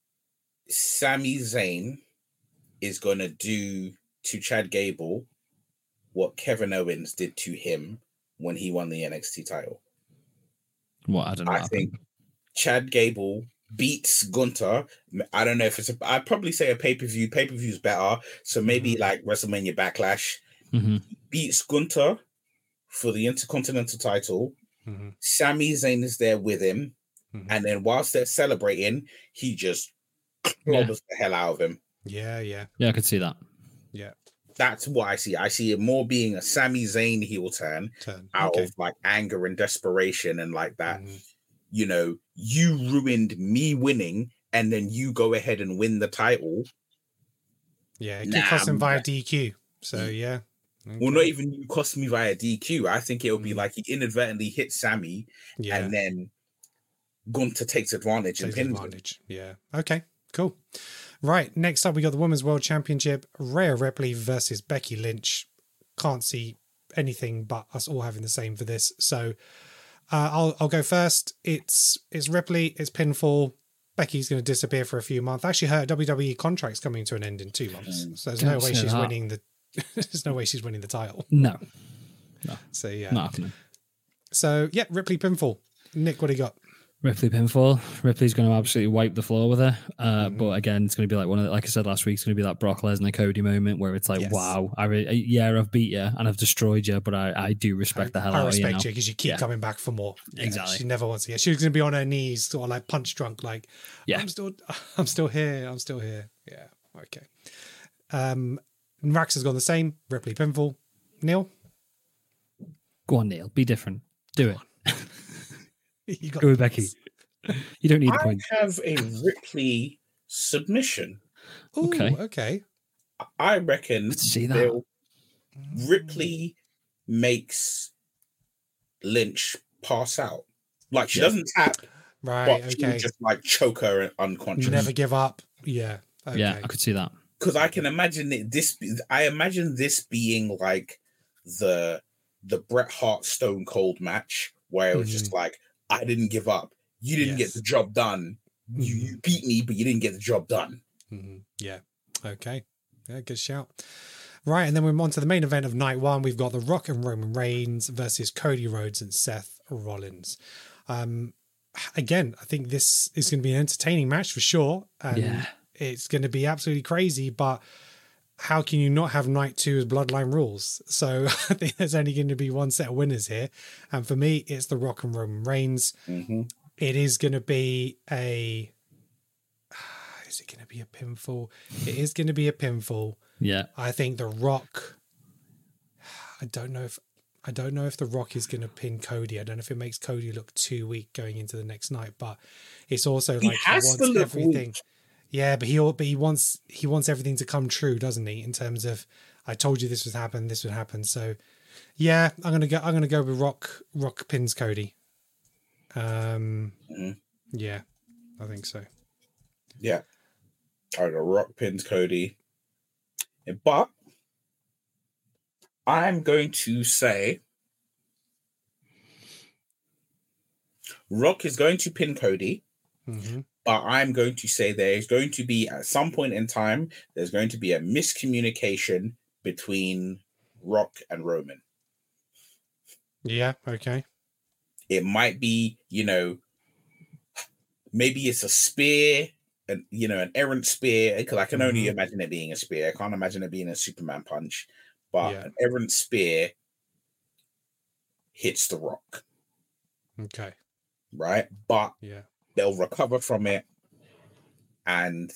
Sami Zayn is going to do to Chad Gable what Kevin Owens did to him when he won the N X T title. What I don't know. I what think Chad Gable beats Gunther. I don't know if it's a, I'd probably say a pay-per-view. Pay-per-view is better. So maybe like WrestleMania Backlash. happened. Mhm. Beats Gunther for the Intercontinental title. Mhm. Sami Zayn is there with him. Mhm. And then whilst they're celebrating, he just clobbers the hell out of him. Yeah. Yeah. Yeah, I could see that. Yeah. That's what I see. I see it more being a Sami Zayn heel turn Turn. out Okay. of like anger and desperation and like that. Mhm. You know, you ruined me winning, and then you go ahead and win the title. Yeah. It could Nah, cost him via I'm- D Q. So, yeah. Well, not even you cost me via D Q. I think it'll be Mm. like he inadvertently hit Sammy, Yeah. and then Gunther takes advantage and Takes pins him. advantage. Yeah. Okay. Cool. Right. Next up, we got the Women's World Championship. Rhea Ripley versus Becky Lynch. Can't see anything but us all having the same for this. So uh, I'll I'll go first. It's it's Ripley. It's pinfall. Becky's going to disappear for a few months. Actually, her W W E contract's coming to an end in two months. Mm. So there's Don't no way say she's that. winning the. There's no way she's winning the title. No, So yeah. not happening. So yeah, Ripley pinfall. Nick, what do you got? Ripley pinfall. Ripley's going to absolutely wipe the floor with her. Uh, Mhm. But again, it's going to be like one of the, like I said last week, it's going to be that Brock Lesnar Cody moment where it's like, Yes. wow, I re- yeah, I've beat you and I've destroyed you, but I, I do respect the hell I out of you. respect now. you because you keep Yeah. coming back for more. Yeah, Exactly. She never wants to. Yeah, she was going to be on her knees, sort of like punch drunk, like, Yeah. I'm still, I'm still here. I'm still here. Yeah. Okay. Um, Rax has gone the same. Ripley pinfall. Neil, Go on, Neil. Be different. Do it. you got Go with Becky. You don't need a I point. have a Ripley submission. Ooh, Okay. okay. I reckon Let's see that. they'll- Ripley makes Lynch pass out. Like she Yeah. doesn't tap, Right. but she Okay. will just like choke her unconscious. Never give up. Yeah. Okay. Yeah, I could see that. Because I can imagine it, this. I imagine this being like the the Bret Hart Stone Cold match where it was just like, I didn't give up. You didn't Yes. get the job done. You, Mhm. you beat me, but you didn't get the job done. Mhm. Yeah. Okay. Yeah, good shout. Right, and then we're on to the main event of night one. We've got The Rock and Roman Reigns versus Cody Rhodes and Seth Rollins. Um, again, I think this is going to be an entertaining match for sure. And Yeah. it's going to be absolutely crazy, but how can you not have night two as Bloodline rules? So I think there's only going to be one set of winners here. And for me, it's The Rock and Roman Reigns. Mm-hmm. It is going to be a... Is it going to be a pinfall? It is going to be a pinfall. Yeah. I think The Rock... I don't know if... I don't know if The Rock is going to pin Cody. I don't know if it makes Cody look too weak going into the next night, but it's also He like has he to wants look everything. weak. Yeah, but he but he wants he wants everything to come true, doesn't he? In terms of, I told you this would happen, this would happen. So, yeah, I'm gonna go. I'm gonna go with Rock. Rock pins Cody. Um, mm-hmm. yeah, I think so. Yeah, I got Rock pins Cody, but I'm going to say Rock is going to pin Cody. Mm-hmm. But I'm going to say there is going to be, at some point in time, there's going to be a miscommunication between Rock and Roman. Yeah, okay. It might be, you know, maybe it's a spear, and you know, an errant spear, because I can only Mhm. imagine it being a spear. I can't imagine it being a Superman punch, but Yeah. an errant spear hits the Rock, Okay. right? But Yeah. they'll recover from it, and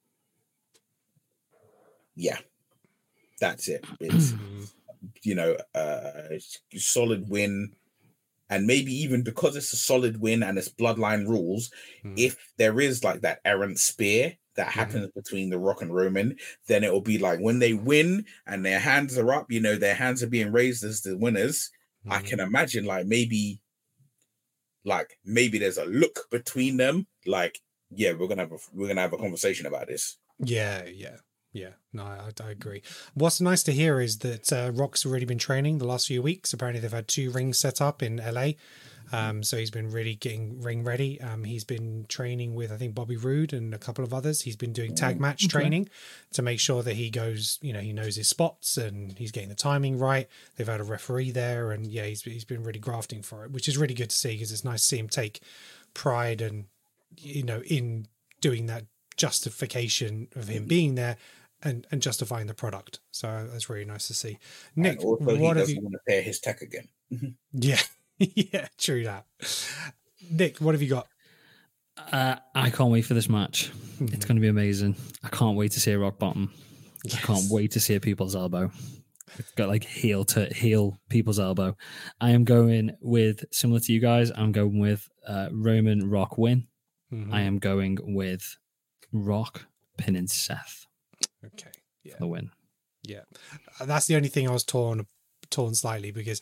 yeah, that's it. It's you know uh, it's a solid win, and maybe even because it's a solid win and it's Bloodline rules, Mm. if there is like that errant spear that happens between the Rock and Roman, then it will be like when they win and their hands are up, you know, their hands are being raised as the winners. I Mhm. can imagine like maybe. Like maybe there's a look between them. Like, yeah, we're gonna have a, we're gonna have a conversation about this. Yeah, yeah, yeah. No, I, I agree. What's nice to hear is that uh, Rock's already been training the last few weeks. Apparently, they've had two rings set up in L A. Um, so he's been really getting ring ready. Um, he's been training with, I think, Bobby Roode and a couple of others. He's been doing tag match okay. training to make sure that he goes, you know, he knows his spots and he's getting the timing right. They've had a referee there, and yeah, he's he's been really grafting for it, which is really good to see because it's nice to see him take pride and, you know, in doing that justification of him being there and, and justifying the product. So that's really nice to see. Nick, And also, what he have doesn't you? want to pair his tech again. Yeah, yeah, true that. Nick, what have you got? Uh, I can't wait for this match. It's going to be amazing. I can't wait to see a rock bottom. I can't Yes. wait to see a people's elbow. It's got like heel to heel people's elbow. I am going with, similar to you guys, I'm going with uh, Roman Rock win. Mhm. I am going with Rock pinning Seth Okay, yeah, for the win. yeah. Uh, That's the only thing I was torn torn slightly because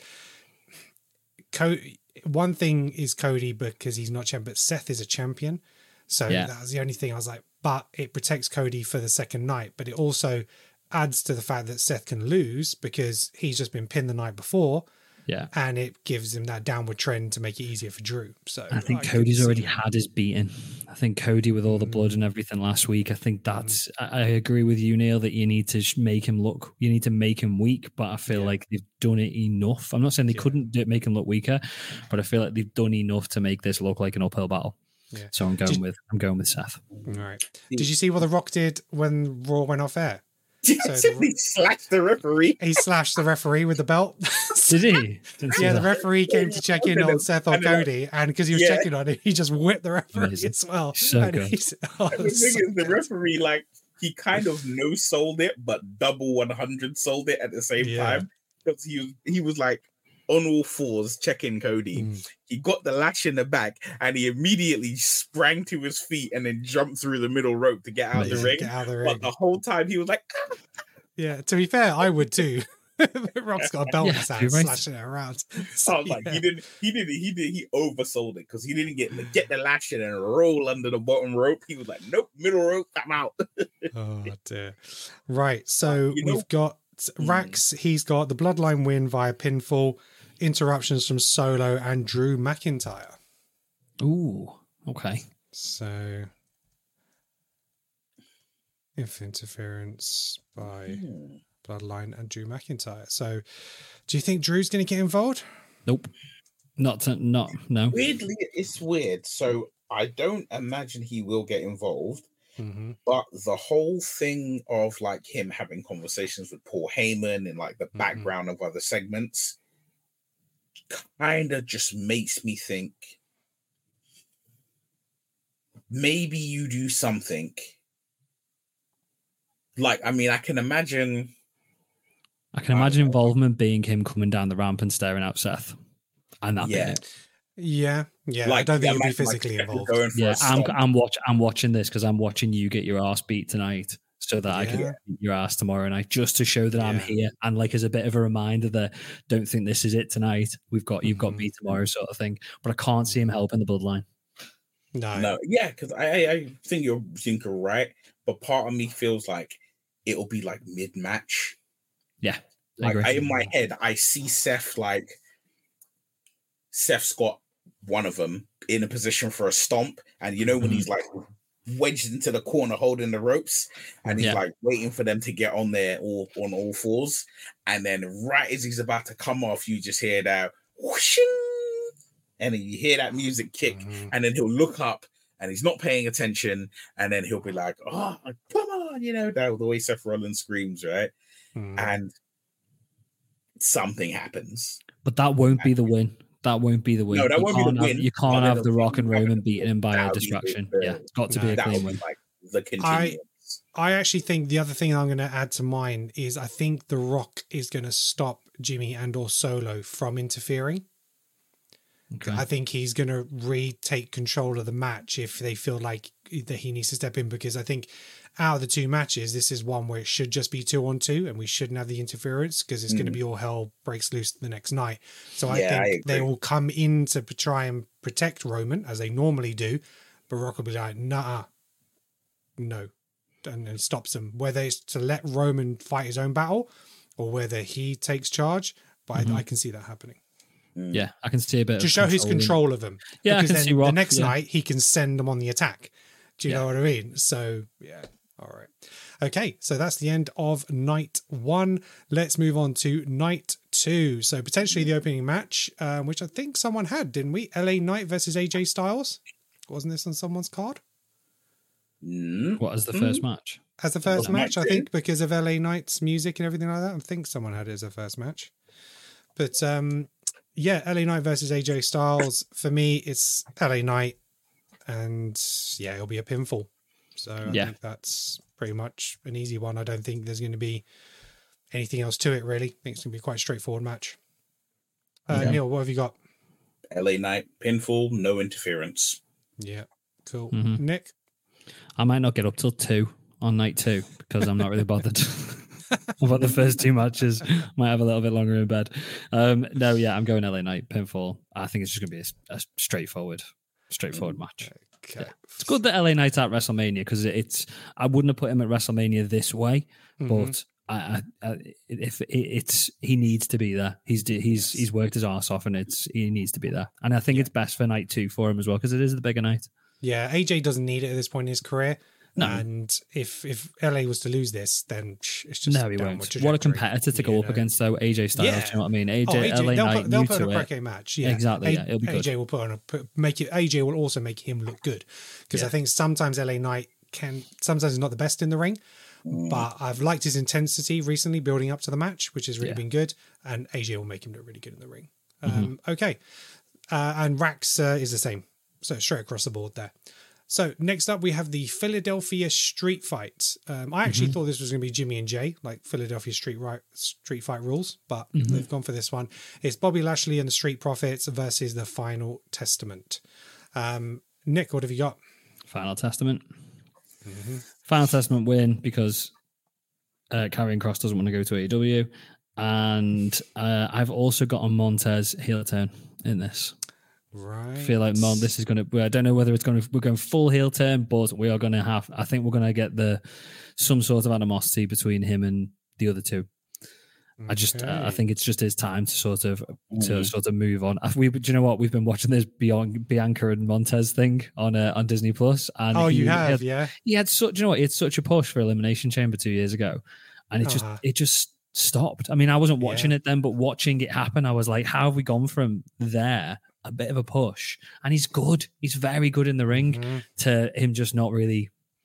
Co- one thing is Cody because he's not champion, but Seth is a champion. So Yeah. that was the only thing I was like, but it protects Cody for the second night, but it also adds to the fact that Seth can lose because he's just been pinned the night before, Yeah. and it gives him that downward trend to make it easier for Drew. So I think could Cody's see already that. had his beating. I think Cody, with all the blood and everything last week, I think that's. I, I agree with you, Neil, that you need to sh- make him look. You need to make him weak, but I feel Yeah. like they've done it enough. I'm not saying they Yeah. couldn't do, make him look weaker, but I feel like they've done enough to make this look like an uphill battle. Yeah. So I'm going Did- with. I'm going with Seth. All right. Did you see what The Rock did when Raw went off air? So Simply slashed the referee. He slashed the referee with the belt. Did he? Didn't see Yeah, the that. referee came to check in on Seth or And then- Cody, and because he was Yeah. checking on it, he just whipped the referee Amazing. as well. So And good. he's- oh, And the it's thing so is, the good. referee, like, he kind of no sold it, but double one hundred sold it at the same Yeah. time. Because he was, he was like on all fours checking Cody. Mm. He got the lash in the back and he immediately sprang to his feet and then jumped through the middle rope to get out of the Amazing. ring. Get out of the But ring. the whole time he was like, "Ah." Yeah, to be fair, I would too. Rock's got a belt in Yeah, his you're hand, right. slashing it around. I So, was like, yeah. he didn't, he didn't, he did, he oversold it because he didn't get get the lash in and roll under the bottom rope. He was like, nope, middle rope, I'm out. Oh dear. Right, so You know- we've got Rax. He's got the Bloodline win via pinfall, interruptions from Solo and Drew McIntyre. Ooh. Okay. So, if interference by Bloodline and Drew McIntyre. So, do you think Drew's going to get involved? Nope. Not. To, not. No. Weirdly, it's weird. So I don't imagine he will get involved. Mm-hmm. But the whole thing of like him having conversations with Paul Heyman and like the Mm-hmm. background of other segments kind of just makes me think maybe you do something. Like, I mean, I can imagine. I can imagine involvement being him coming down the ramp and staring out Seth. And that Yeah. being it. Yeah, yeah. Like, I don't think he'll be imagine, like, physically Seth involved. going for Yeah, a I'm stomp. I'm watch I'm watching this because I'm watching you get your ass beat tonight, so that I can Yeah. beat your ass tomorrow night, just to show that I'm Yeah. here, and like as a bit of a reminder that don't think this is it tonight. We've got you've got Mhm. me tomorrow, sort of thing. But I can't see him helping the bloodline. No. No, yeah, because I, I I think you're think you're right, but part of me feels like it'll be like mid match. Yeah, I Like agree. I, in my head, I see Seth like Seth's got one of them in a position for a stomp, and you know when Mhm. he's like wedged into the corner holding the ropes, and he's Yeah. like waiting for them to get on there all on all fours, and then right as he's about to come off, you just hear that whooshing, and then you hear that music kick, Mhm. and then he'll look up and he's not paying attention, and then he'll be like, "Oh, come on," you know, that the way Seth Rollins screams, right? Mhm. And something happens. But that won't be the win. That won't be the win. No, that you won't be the can't have, win, You but can't then have it'll The be Rock and like- Roman beating him by a that'll be distraction. the- yeah, it's got to No. be a That'll clean be win. like the continuance. I actually think the other thing I'm going to add to mine is I think The Rock is going to stop Jimmy and or Solo from interfering. Okay. I think he's going to retake control of the match if they feel like that he needs to step in, because I think out of the two matches, this is one where it should just be two on two and we shouldn't have the interference because it's going to Mm. be all hell breaks loose the next night. So Yeah, I I think they agree. will come in to p- try and protect Roman as they normally do, but Rock will be like, nah, no, and then stops them. Whether it's to let Roman fight his own battle or whether he takes charge, but Mhm. I, I can see that happening. Yeah, I can see a bit To of show his control in- control of them. Yeah, I because can then see the Rock, next yeah. night he can send them on the attack. Do you Yeah. know what I mean? So yeah, all right. Okay, so that's the end of night one. Let's move on to night two. So potentially the opening match, um, which I think someone had, didn't we? L A Knight versus A J Styles. Wasn't this on someone's card Mm. What as the first match? as the first Well, match? I might think because of L A Knight's music and everything like that. I think someone had it as a first match. But um, yeah, L A Knight versus A J Styles. For me, it's L A Knight, and yeah, it'll be a pinfall. So I Yeah. think that's pretty much an easy one. I don't think there's going to be anything else to it, really. I think it's going to be quite a straightforward match. Uh, Yeah. Neil, what have you got? L A Knight pinfall, no interference. Yeah, cool. Mhm. Nick? I might not get up till two on night two because I'm not really bothered about the first two matches. Might have a little bit longer in bed. Um, no, yeah, I'm going L A Knight pinfall. I think it's just going to be a, a straightforward, straightforward match. Okay. Yeah. It's good that L A Knight's at WrestleMania because it's. I wouldn't have put him at WrestleMania this way, Mhm. but I, I, I, if it, it's he needs to be there. He's he's Yes. he's worked his ass off, and it's he needs to be there. And I think it's best for night two for him as well because it is the bigger night. Yeah, A J doesn't need it at this point in his career. No. And if if L A was to lose this, then psh, it's just No, he downward won't. What a trajectory, competitor to go you up know. against, though. A J Styles, Yeah. do you know what I mean? A J, Oh, A J, L A they'll Knight, put, they'll new put to on a it. croquet match. Yeah, Exactly, A- yeah, it'll be good. A J will put on a put, make it. A J will also make him look good because Yeah. I think sometimes L A Knight can sometimes he's not the best in the ring, Mm. but I've liked his intensity recently building up to the match, which has really Yeah. been good. And A J will make him look really good in the ring. Mm-hmm. Um, okay, uh, and Rax uh, is the same, so straight across the board there. So next up, we have the Philadelphia Street Fight. Um, I actually Mhm. thought this was going to be Jimmy and Jay, like Philadelphia Street right, Street Fight rules, but Mhm. they've gone for this one. It's Bobby Lashley and the Street Profits versus the Final Testament. Um, Nick, what have you got? Final Testament. Mm-hmm. Final Testament win because uh, Karrion Kross doesn't want to go to A E W. And uh, I've also got a Montez heel turn in this. Right. I feel like Mon, this is going to. I don't know whether it's going to. We're going full heel turn, but we are going to have. I think we're going to get the some sort of animosity between him and the other two. I just. Uh, I Okay. think it's just his time to sort of to Mhm. sort of move on. Uh, We, do you know what? We've been watching this Beyond Bianca and Montez thing on uh, on Disney Plus, and Oh, he you have, had- yeah. he had such. You know what? He had such a push for Elimination Chamber two years ago, and it just Uh-huh. it just stopped. I mean, I wasn't watching Yeah. it then, but watching it happen, I was like, how have we gone from there? A bit of a push, and he's good. He's very good in the ring. Mhm. To him just not really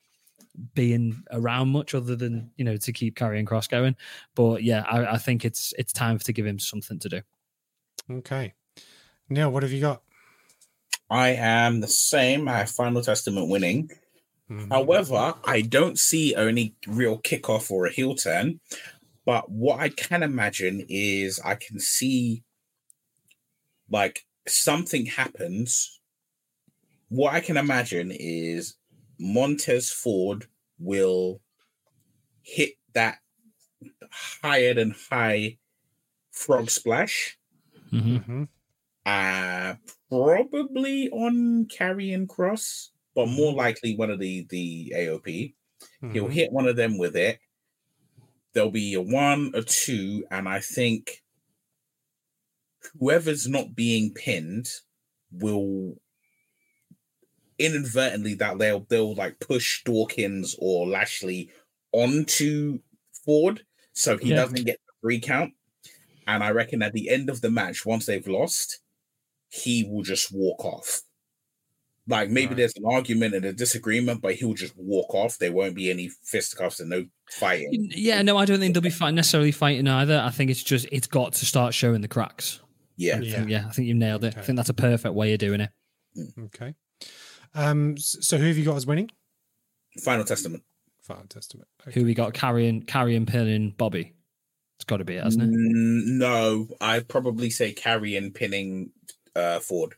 being around much other than, you know, to keep Karrion Kross going. But yeah, I, I think it's it's time to give him something to do. Okay. Neil, what have you got? I am the same. I have Final Testament winning. Mm-hmm. However, I don't see any real kickoff or a heel turn. But what I can imagine is I can see like something happens. What I can imagine is Montez Ford will hit that higher than high frog splash. Mm-hmm. Uh, probably on Karrion Kross, but more likely one of the, the A O P. Mm-hmm. He'll hit one of them with it. There'll be a one, a two, and I think whoever's not being pinned will inadvertently that they'll they'll like push Dawkins or Lashley onto Ford so he yeah. doesn't get the three count. And I reckon at the end of the match, once they've lost, he will just walk off. Like maybe right. there's an argument and a disagreement, but he'll just walk off. There won't be any fisticuffs and no fighting. Yeah, no, I don't think they'll be fight- necessarily fighting either. I think it's just it's got to start showing the cracks. Yeah, I yeah. think, yeah. I think you've nailed it. Okay. I think that's a perfect way of doing it. Okay. Um. So who have you got as winning? Final Testament. Final Testament. Okay. Who we got? Karrion, Karrion pinning Bobby. It's got to be it, hasn't it? No, I'd probably say Karrion pinning uh, Ford.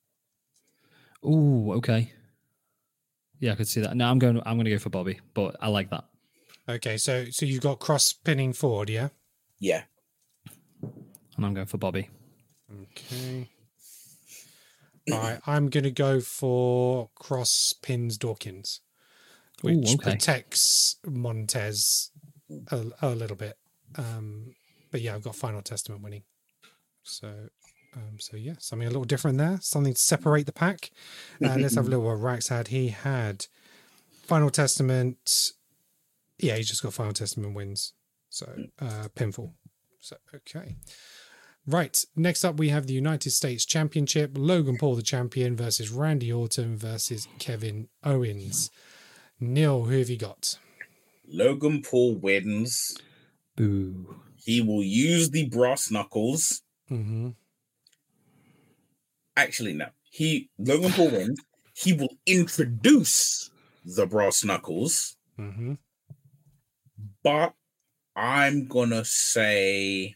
Ooh, okay. Yeah, I could see that. No, I'm going. I'm going to go for Bobby, but I like that. Okay, so so you've got Kross pinning Ford, yeah? Yeah. And I'm going for Bobby. Okay. All right, I'm going to go for Kross pins Dawkins, which Ooh, okay. protects Montez a, a little bit. Um, but yeah, I've got Final Testament winning. So. Um, so yeah, something a little different there. Something to separate the pack. Uh, let's have a look what Rax had. He had Final Testament. Yeah, he's just got Final Testament wins. So uh, pinfall. So okay. Right. Next up, we have the United States Championship. Logan Paul, the champion, versus Randy Orton versus Kevin Owens. Neil, who have you got? Logan Paul wins. Boo. He will use the brass knuckles. Mm-hmm. Actually, no. He Logan Paul wins. He will introduce the brass knuckles. Mm-hmm. But I'm gonna say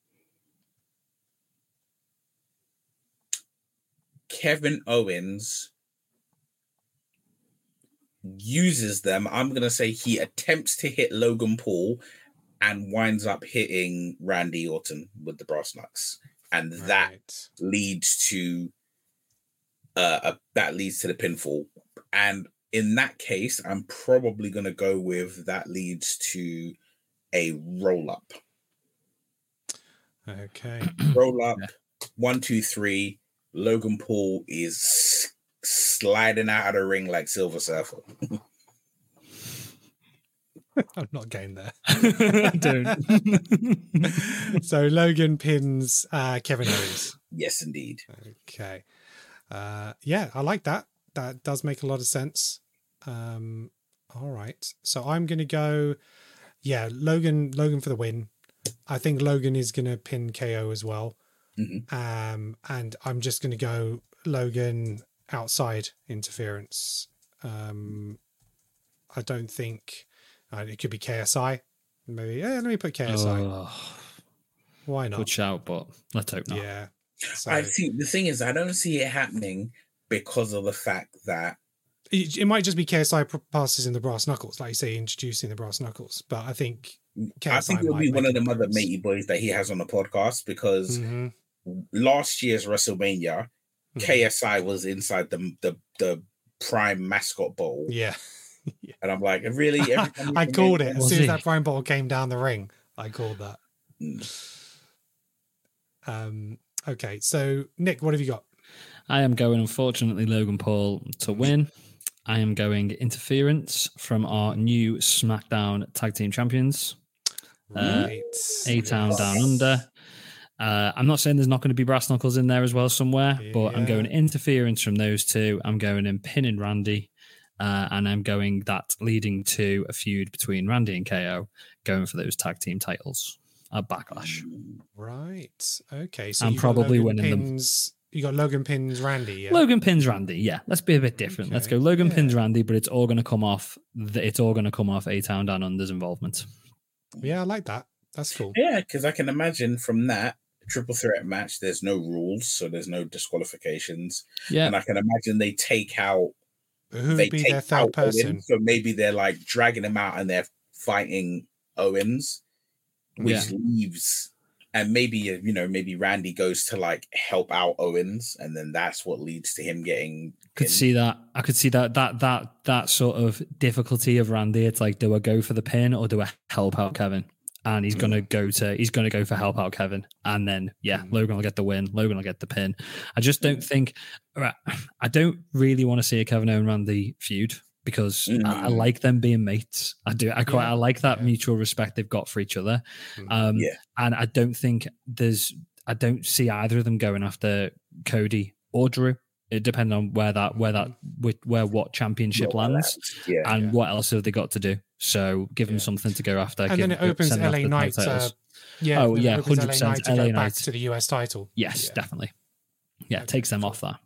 Kevin Owens uses them. I'm gonna say he attempts to hit Logan Paul and winds up hitting Randy Orton with the brass knucks. And that right. leads to uh, a, that leads to the pinfall. And in that case, I'm probably going to go with that leads to a roll up. Okay. Roll up. One, two, three. Logan Paul is sliding out of the ring like Silver Surfer. I'm not going there. I don't. So Logan pins uh, Kevin Owens. Yes, indeed. Okay. Uh, yeah, I like that. That does make a lot of sense. Um, all right. So I'm going to go, yeah, Logan Logan for the win. I think Logan is going to pin K O as well. Mm-hmm. Um, and I'm just going to go Logan outside interference. Um, I don't think... Uh, it could be K S I. Maybe, yeah, let me put K S I. Oh, why not? Good shout, but let's hope not. Yeah. So, I see. The thing is, I don't see it happening because of the fact that it, it might just be K S I passes in the brass knuckles, like you say, introducing the brass knuckles. But I think K S I I think it'll be one of the other matey boys that he has on the podcast because mm-hmm. last year's WrestleMania, mm-hmm. K S I was inside the the the Prime Mascot Bowl. Yeah. Yeah. And I'm like, really? Every time I called it. As soon as that Prime Ball came down the ring, I called that. Mm. Um, okay, so Nick, what have you got? I am going, unfortunately, Logan Paul to win. I am going interference from our new SmackDown Tag Team Champions. Right. Uh, A-Town yes. Down Under. Uh, I'm not saying there's not going to be brass knuckles in there as well somewhere, yeah. but I'm going interference from those two. I'm going in pinning Randy. uh, and I'm going that leading to a feud between Randy and K O, going for those tag team titles at Backlash. Right. Okay. So I'm you've got probably Logan winning them. pins, You got Logan pins Randy. Yeah. Logan pins Randy. Yeah, let's be a bit different. Okay, Let's go Logan yeah. pins Randy, but it's all going to come off. The, it's all going to come off A Town Down Under's involvement. Yeah, I like that. That's cool. Yeah, because I can imagine from that triple threat match, there's no rules, so there's no disqualifications. Yeah, And I can imagine they take out. Who they would be take their third out person? Owens, so maybe they're like dragging him out and they're fighting Owens, which Yeah. leaves. And maybe, you know, maybe Randy goes to like help out Owens, and then that's what leads to him getting. could pinned. see that. I could see that that that that sort of difficulty of Randy. It's like, do I go for the pin or do I help out Kevin? And he's gonna go to he's gonna go for help out Kevin, and then yeah, Mm. Logan will get the win. Logan will get the pin. I just don't think. I don't really want to see a Kevin Owen Randy feud because Mm. I, I like them being mates. I do. I quite. Yeah, I like that yeah. mutual respect they've got for each other. Mhm. Um, Yeah. And I don't think there's. I don't see either of them going after Cody or Drew. It depends on where that where that with where what championship Well, lands Yeah. and yeah. what else have they got to do. So give them Yeah. something to go after. And give, then it opens send them L A after the tag Knight. Uh, titles. yeah. Oh, then it yeah, opens one hundred percent L A Knight to L A go back Knight. to the U S title. Yes, Yeah. definitely. Yeah, Okay, takes them cool. off that.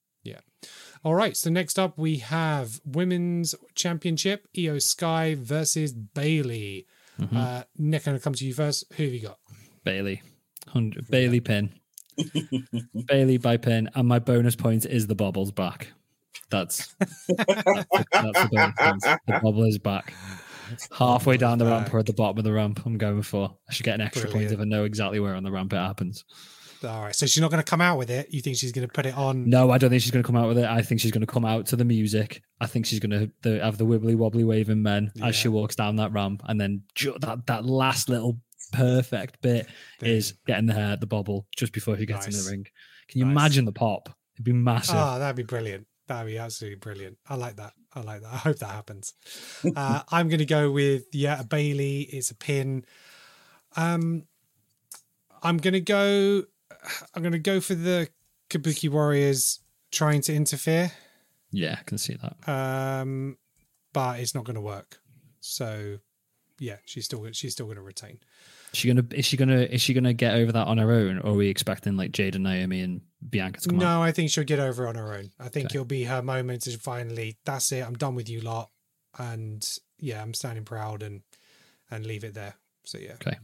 All right. So next up we have Women's Championship: Io Sky versus Bailey. Mhm. Uh, Nick, I'm going to come to you first. Who have you got? Bailey, hundred Bailey pin, Bailey by pin, and my bonus point is the bobble's back. That's that's, the, that's the bonus point. The bobble is back. Halfway down the ramp or at the bottom of the ramp, I'm going for. I should get an extra point Brilliant. if I know exactly where on the ramp it happens. All right. So she's not going to come out with it. You think she's going to put it on? No, I don't think she's going to come out with it. I think she's going to come out to the music. I think she's going to have the wibbly wobbly waving men Yeah. as she walks down that ramp, and then ju- that that last little perfect bit There. is getting the hair, the bobble just before she gets in Nice. the ring. Can you Nice. imagine the pop? It'd be massive. Oh, that'd be brilliant. That'd be absolutely brilliant. I like that. I like that. I hope that happens. uh, I'm going to go with, yeah, a Bailey. It's a pin. Um, I'm going to go, I'm going to go for the Kabuki Warriors trying to interfere. Yeah, I can see that. Um, but it's not going to work. So yeah, she's still, she's still going to retain. Is she gonna is she gonna is she gonna get over that on her own, or are we expecting like Jade and Naomi and Bianca to come out? No, I think she'll get over on her own. I think Okay. it'll be her moment to finally, that's it. I'm done with you lot. And yeah, I'm standing proud and, and leave it there. So yeah. Okay.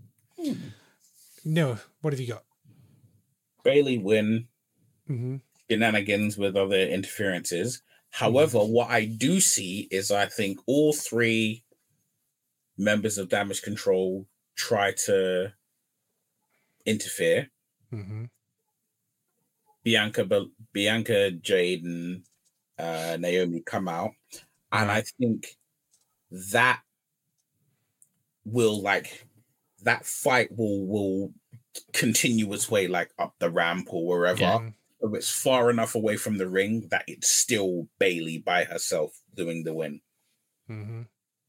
No, what have you got? Bailey win. Mm-hmm. Shenanigans with other interferences. However, what I do see is I think all three members of Damage Control try to interfere. Mm-hmm. Bianca, Bianca, Jade, and uh, Naomi come out, and I think that will like that fight will will continue its way like up the ramp or wherever. Yeah. So it's far enough away from the ring that it's still Bailey by herself doing the win. Mm-hmm.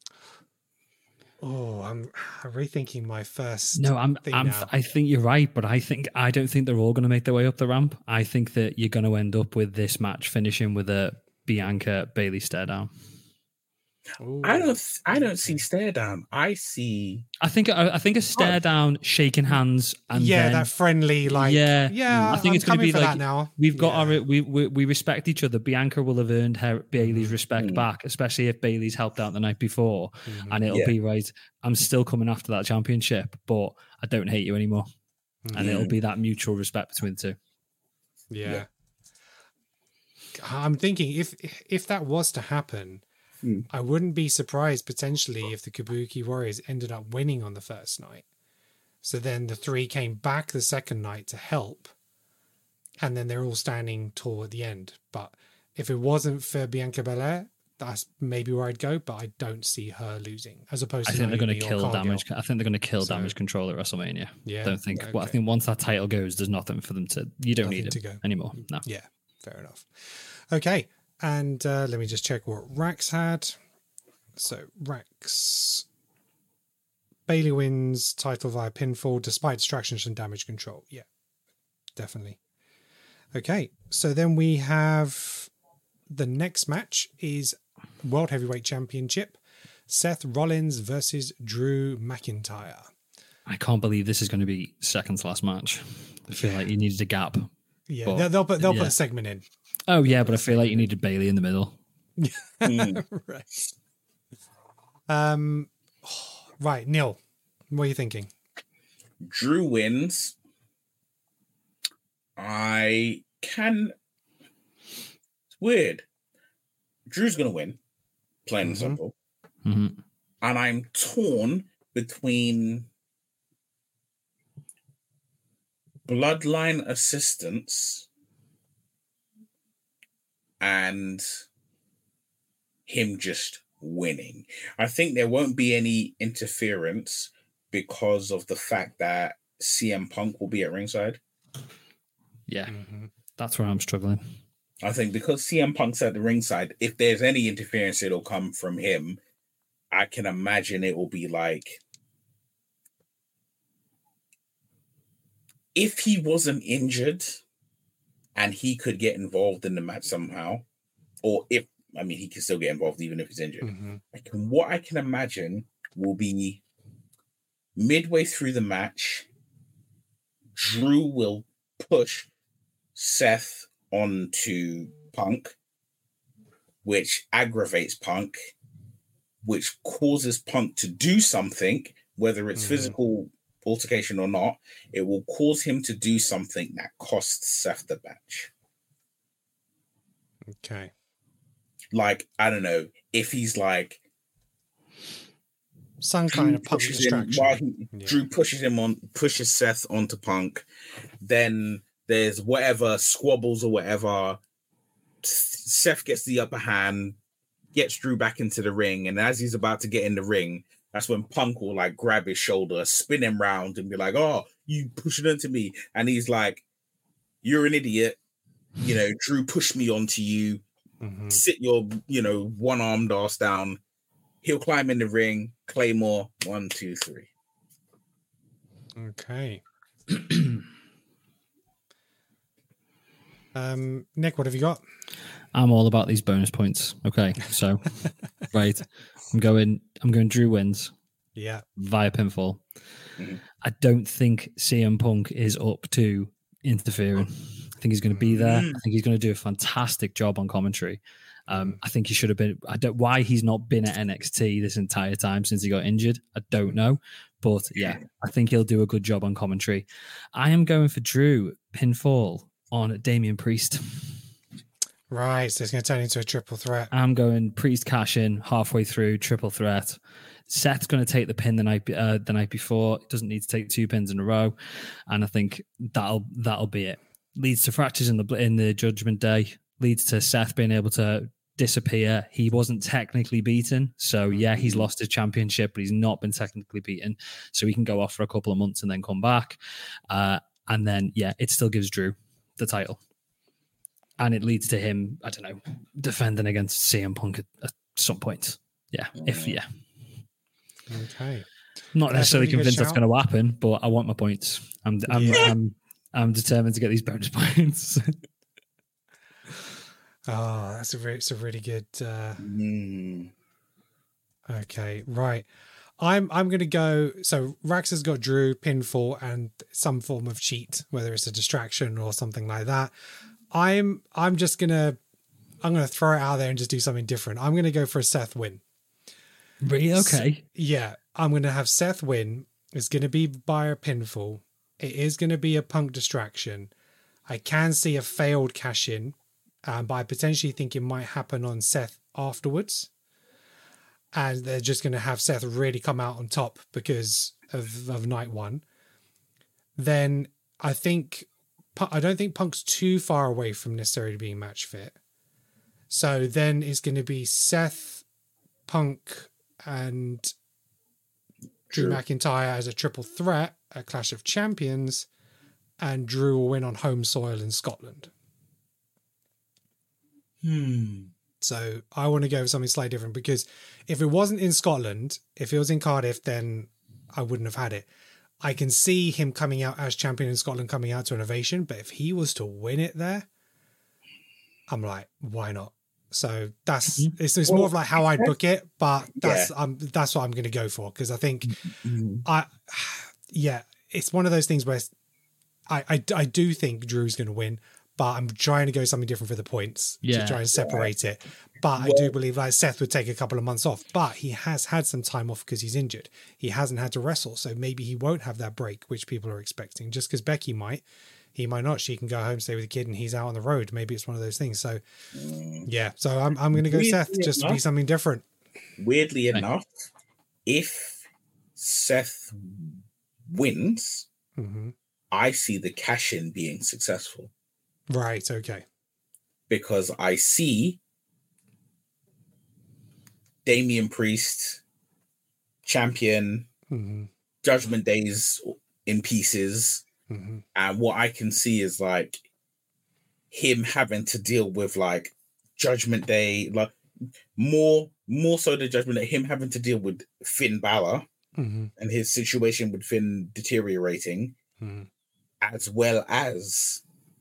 Oh, I'm, I'm rethinking my first. No, I'm. thing I'm. now. I think you're right, but I think I don't think they're all going to make their way up the ramp. I think that you're going to end up with this match finishing with a Bianca Bailey stare down. Ooh. I don't. I don't see stare down. I see. I think. I, I think a stare down, shaking hands, and yeah, then, that friendly, like, Yeah. yeah. I think I'm it's gonna coming be for like, that now. We've got Yeah. our we, we we respect each other. Bianca will have earned her Bailey's respect Mm. back, especially if Bailey's helped out the night before, Mhm. and it'll Yeah. be right. I'm still coming after that championship, but I don't hate you anymore, and Mhm. it'll be that mutual respect between the two. Yeah. Yeah. I'm thinking if if that was to happen, Hmm. I wouldn't be surprised potentially if the Kabuki Warriors ended up winning on the first night. So then the three came back the second night to help, and then they're all standing tall at the end. But if it wasn't for Bianca Belair, that's maybe where I'd go. But I don't see her losing, as opposed I to think they're going Naomi to or kill Cargill. damage. I think they're going to kill So- damage control at WrestleMania. Yeah, I don't think. Well, I okay. think once that title goes, there's nothing for them to. You don't Nothing need to it go. anymore. No. Yeah, fair enough. Okay, and uh, let me just check what Rax had. So Rax, Bailey wins title via pinfall despite distractions and damage control. Yeah, definitely. Okay, so then we have the next match is World Heavyweight Championship. Seth Rollins versus Drew McIntyre. I can't believe this is going to be second to last match. I feel like you needed a gap. Yeah, but, they'll, they'll put they'll yeah. put a segment in. Oh yeah, but I feel like you needed Bailey in the middle. Mm. Right. Um. Right, Neil, what are you thinking? Drew wins. I can. It's weird. Drew's gonna win, plain and Mhm. simple. Mm-hmm. And I'm torn between bloodline assistance and him just winning. I think there won't be any interference because of the fact that C M Punk will be at ringside. Yeah, Mhm. that's where I'm struggling. I think because C M Punk's at the ringside, if there's any interference, it'll come from him. I can imagine it will be like if he wasn't injured and he could get involved in the match somehow, or if I mean he can still get involved even if he's injured. Mhm. I can, what I can imagine will be midway through the match, Drew will push Seth onto Punk, which aggravates Punk, which causes Punk to do something, whether it's Mhm. physical altercation or not. It will cause him to do something that costs Seth the match. Okay. Like, I don't know, if he's like Some Drew kind of punk pushes him, distraction. while he, Yeah. Drew pushes him on, pushes Seth onto Punk, then there's whatever squabbles or whatever. Seth gets the upper hand, gets Drew back into the ring, and as he's about to get in the ring, that's when Punk will like grab his shoulder, spin him round, and be like, "Oh, you pushing into me," and he's like, "You're an idiot." You know, Drew pushed me onto you. Mhm. Sit your, you know, one-armed ass down. He'll climb in the ring. Claymore. One, two, three. Okay. um, Nick, what have you got? I'm all about these bonus points. Okay, so right, I'm going. I'm going. Drew wins Yeah. via pinfall. Mhm. I don't think C M Punk is up to interfering. I think he's going to be there. I think he's going to do a fantastic job on commentary. Um, I think he should have been. I don't why he's not been at N X T this entire time since he got injured. I don't know, but yeah, I think he'll do a good job on commentary. I am going for Drew pinfall on Damian Priest. Right. So it's going to turn into a triple threat. I'm going Priest cash in halfway through triple threat. Seth's going to take the pin the night uh, the night before. Doesn't need to take two pins in a row, and I think that'll that'll be it. Leads to fractures in the in the Judgment Day. Leads to Seth being able to disappear. He wasn't technically beaten, so yeah, he's lost his championship, but he's not been technically beaten, so he can go off for a couple of months and then come back, uh, and then yeah, it still gives Drew the title. And it leads to him, I don't know, defending against C M Punk at, at some point. Yeah, if yeah. Okay. Not That's a necessarily really good convinced that's shout. going to happen, but I want my points. I'm I'm, Yeah. I'm I'm determined to get these bonus points. Oh, that's a very, it's a really good. Uh, Mm. okay, right. I'm I'm going to go. So Rax has got Drew pinfall and some form of cheat, whether it's a distraction or something like that. I'm I'm just gonna I'm gonna throw it out there and just do something different. I'm gonna go for a Seth win. Really? Okay. Yeah, I'm going to have Seth win. It's going to be by a pinfall. It is going to be a Punk distraction. I can see a failed cash in, um, but I potentially think it might happen on Seth afterwards. And they're just going to have Seth really come out on top because of, of night one. Then I think, I don't think Punk's too far away from necessarily being match fit. So then it's going to be Seth, Punk, and Drew True. McIntyre as a triple threat at Clash of Champions, and Drew will win on home soil in Scotland. Hmm. So I want to go with something slightly different because if it wasn't in Scotland, if it was in Cardiff, then I wouldn't have had it. I can see him coming out as champion in Scotland, coming out to an ovation, but if he was to win it there, I'm like, why not? So that's Mhm. it's, it's Well, more of like how I book it, but that's Yeah. um that's what I'm going to go for because I think Mhm. I yeah it's one of those things where I I, I do think Drew's going to win, but I'm trying to go something different for the points Yeah. to try and separate it. But I Well- do believe like Seth would take a couple of months off, but he has had some time off because he's injured. He hasn't had to wrestle, so maybe he won't have that break, which people are expecting. Just because Becky might, he might not. She can go home, stay with the kid, and he's out on the road. Maybe it's one of those things. So Mm. yeah, so I'm I'm going to go Weirdly Seth just to be enough- something different. Weirdly Okay. enough, if Seth wins, hmm I see the cash in being successful Right. Okay. because I see Damian Priest, champion, hmm Judgment Days in pieces. hmm And what I can see is like him having to deal with like Judgment Day, like more more so the Judgment Day, him having to deal with Finn Balor hmm and his situation with Finn deteriorating, hmm as well as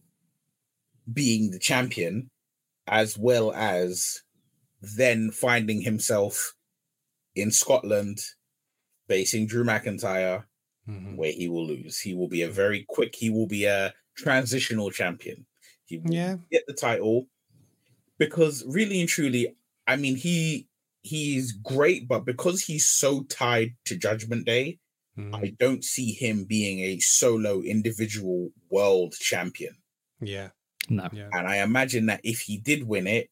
being the champion, as well as then finding himself in Scotland facing Drew McIntyre, hmm where he will lose. He will be a very quick, he will be a transitional champion. He will Yeah. get the title because really and truly, I mean, he he's great, but because he's so tied to Judgment Day, hmm I don't see him being a solo individual world champion. Yeah. No. Yeah. And I imagine that if he did win it,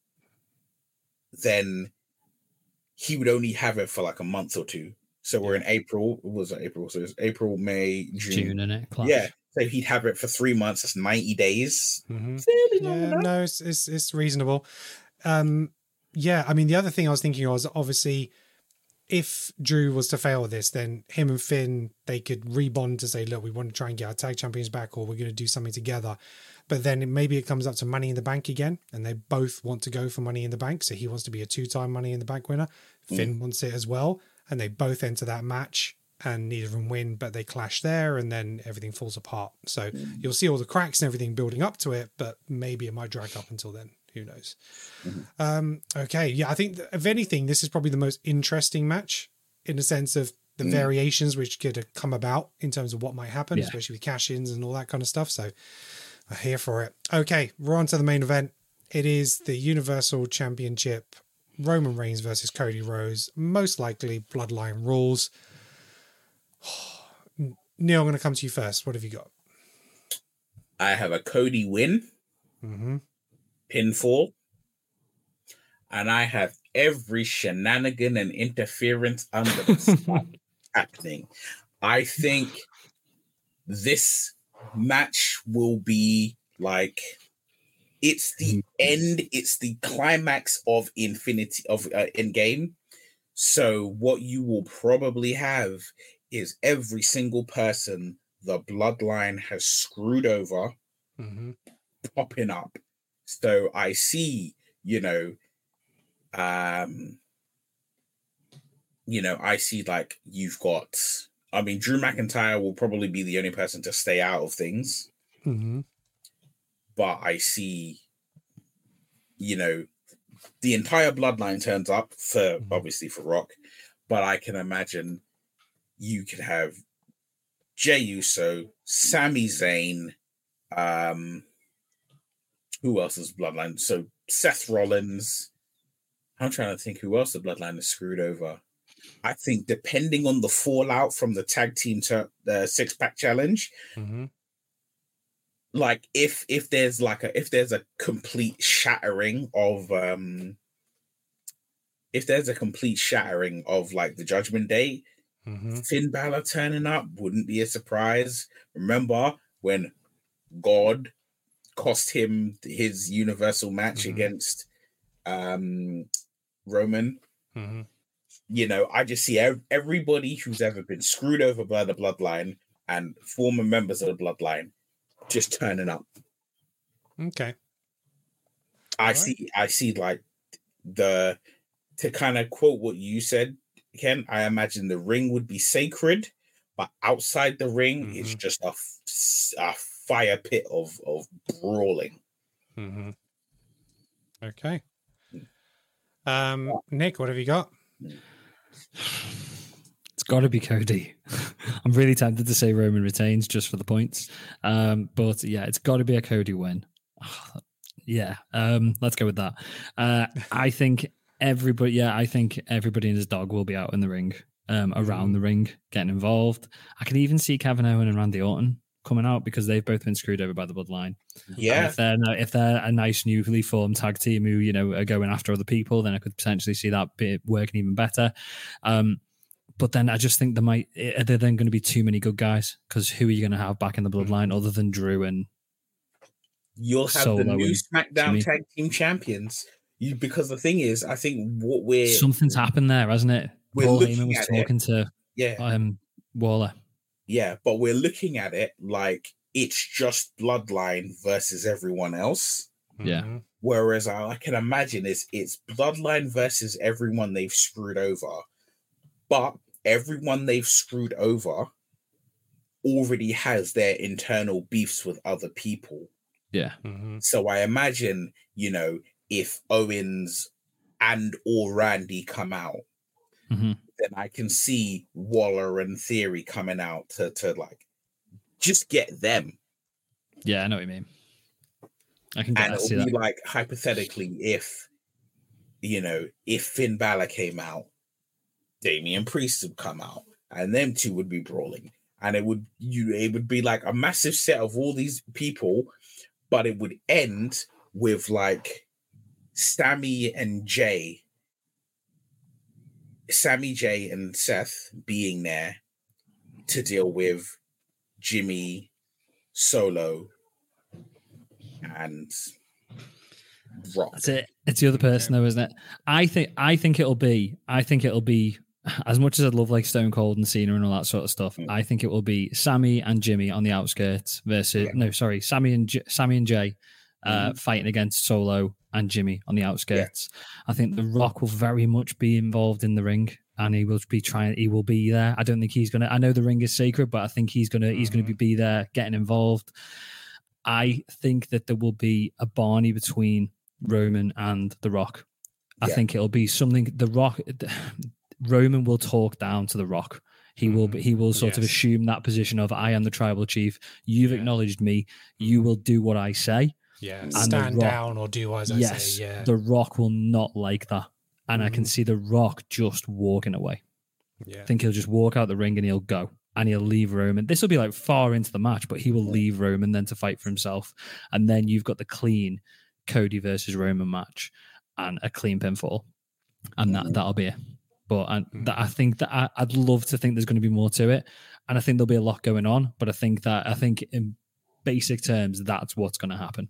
then he would only have it for like a month or two. So we're in April. What was it April? So it's April, May, June. June in it. Clash. Yeah. So he'd have it for three months. That's ninety days. hmm Fairly long Yeah, enough. no, it's, it's it's reasonable. Um, yeah, I mean, the other thing I was thinking was obviously if Drew was to fail this, then him and Finn they could rebond to say, look, we want to try and get our tag champions back, or we're going to do something together. But then it, maybe it comes up to Money in the Bank again, and they both want to go for Money in the Bank. So he wants to be a two-time Money in the Bank winner. Mm. Finn wants it as well, and they both enter that match. And neither of them win, but they clash there, and then everything falls apart. So Mm. you'll see all the cracks and everything building up to it, but maybe it might drag up until then. Who knows? Mhm. Um, okay, yeah, I think that if anything, this is probably the most interesting match in the sense of the Mm. variations which could have come about in terms of what might happen, Yeah. especially with cash-ins and all that kind of stuff. So I'm here for it. Okay, we're on to the main event. It is the Universal Championship. Roman Reigns versus Cody Rhodes. Most likely Bloodline rules. Neil, I'm going to come to you first. What have you got? I have a Cody win, Mm-hmm. pinfall, and I have every shenanigan and interference under the sun happening. I think this match will be like it's the end, it's the climax of Infinity of uh, Endgame. So what you will probably have is every single person the bloodline has screwed over Mm-hmm. popping up. So I see, you know, um, you know, I see like you've got, I mean, Drew McIntyre will probably be the only person to stay out of things, Mm-hmm. but I see, you know, the entire bloodline turns up for Mhm. obviously for Rock, but I can imagine you could have Jey Uso, Sami Zayn, um, who else is bloodline? So Seth Rollins. I'm trying to think who else the bloodline is screwed over. I think depending on the fallout from the tag team to the six pack challenge, Mm-hmm. like if if there's like a if there's a complete shattering of um if there's a complete shattering of like the Judgment Day, Mm-hmm. Finn Balor turning up wouldn't be a surprise. Remember when God cost him his Universal match Mhm. against um Roman? Mm-hmm. You know, I just see ev- everybody who's ever been screwed over by the bloodline and former members of the bloodline just turning up. Okay. I Alright. see, I see like the to kind of quote what you said, Ken, I imagine the ring would be sacred, but outside the ring, it's Mhm. just a, f- a fire pit of, of brawling. Mm-hmm. Okay. Um, Nick, what have you got? It's got to be Cody. I'm really tempted to say Roman retains just for the points. Um, but yeah, it's got to be a Cody win. Yeah, um, let's go with that. Uh, I think everybody, yeah, I think everybody and his dog will be out in the ring, um, around the ring, getting involved. I can even see Kevin Owen and Randy Orton coming out because they've both been screwed over by the bloodline. Yeah. And if they're if they're a nice newly formed tag team who, you know, are going after other people, then I could potentially see that bit working even better. Um, but then I just think there might are there then going to be too many good guys, because who are you going to have back in the bloodline other than Drew and you'll have Solo the new and SmackDown Jimmy. Tag Team Champions. You, because the thing is, I think what we're something's happened there, hasn't it? We're Paul looking Heyman was at talking it. to yeah um, Waller. yeah, but we're looking at it like it's just Bloodline versus everyone else. Yeah. Mm-hmm. Whereas I, I can imagine is it's Bloodline versus everyone they've screwed over, but everyone they've screwed over already has their internal beefs with other people. Yeah. Mm-hmm. So I imagine, you know, if Owens and or Randy come out, Mm-hmm. then I can see Waller and Theory coming out to, to like just get them. Yeah, I know what you mean. I can get And I it'll see be that. like, hypothetically, if, you know, if Finn Balor came out, Damian Priest would come out, and them two would be brawling. And it would you it would be like a massive set of all these people, but it would end with like Sammy and Jay, Sammy, Jay, and Seth being there to deal with Jimmy, Solo, and Rock. That's it. It's the other person though, isn't it? I think I think it'll be I think it'll be as much as I'd love like Stone Cold and Cena and all that sort of stuff, Mm. I think it will be Sammy and Jimmy on the outskirts versus Yeah. no, sorry, Sammy and J- Sammy and Jay uh, Mhm. fighting against Solo and Jimmy on the outskirts. I think The Rock will very much be involved in the ring, and he will be trying. He will be there. I don't think he's gonna. I know the ring is sacred, but I think he's gonna. He's gonna be, be there, getting involved. I think that there will be a Barney between Roman and The Rock. I Yeah. think it'll be something. The Rock, Roman will talk down to The Rock. He will. Be, he will sort of Yes. assume that position of I am the tribal chief. You've Yeah. acknowledged me. You will do what I say. Yeah, The stand Rock- down or do as I yes, say. Yeah, The Rock will not like that, and I can Mhm. see The Rock just walking away. yeah. I think he'll just walk out the ring and he'll go, and he'll leave Roman. This will be like far into the match, but he will leave Roman then to fight for himself, and then you've got the clean Cody versus Roman match and a clean pinfall, and that that'll be it. But I, that, I think that I, I'd love to think there's going to be more to it, and I think there'll be a lot going on. But I think that I think in basic terms, that's what's going to happen.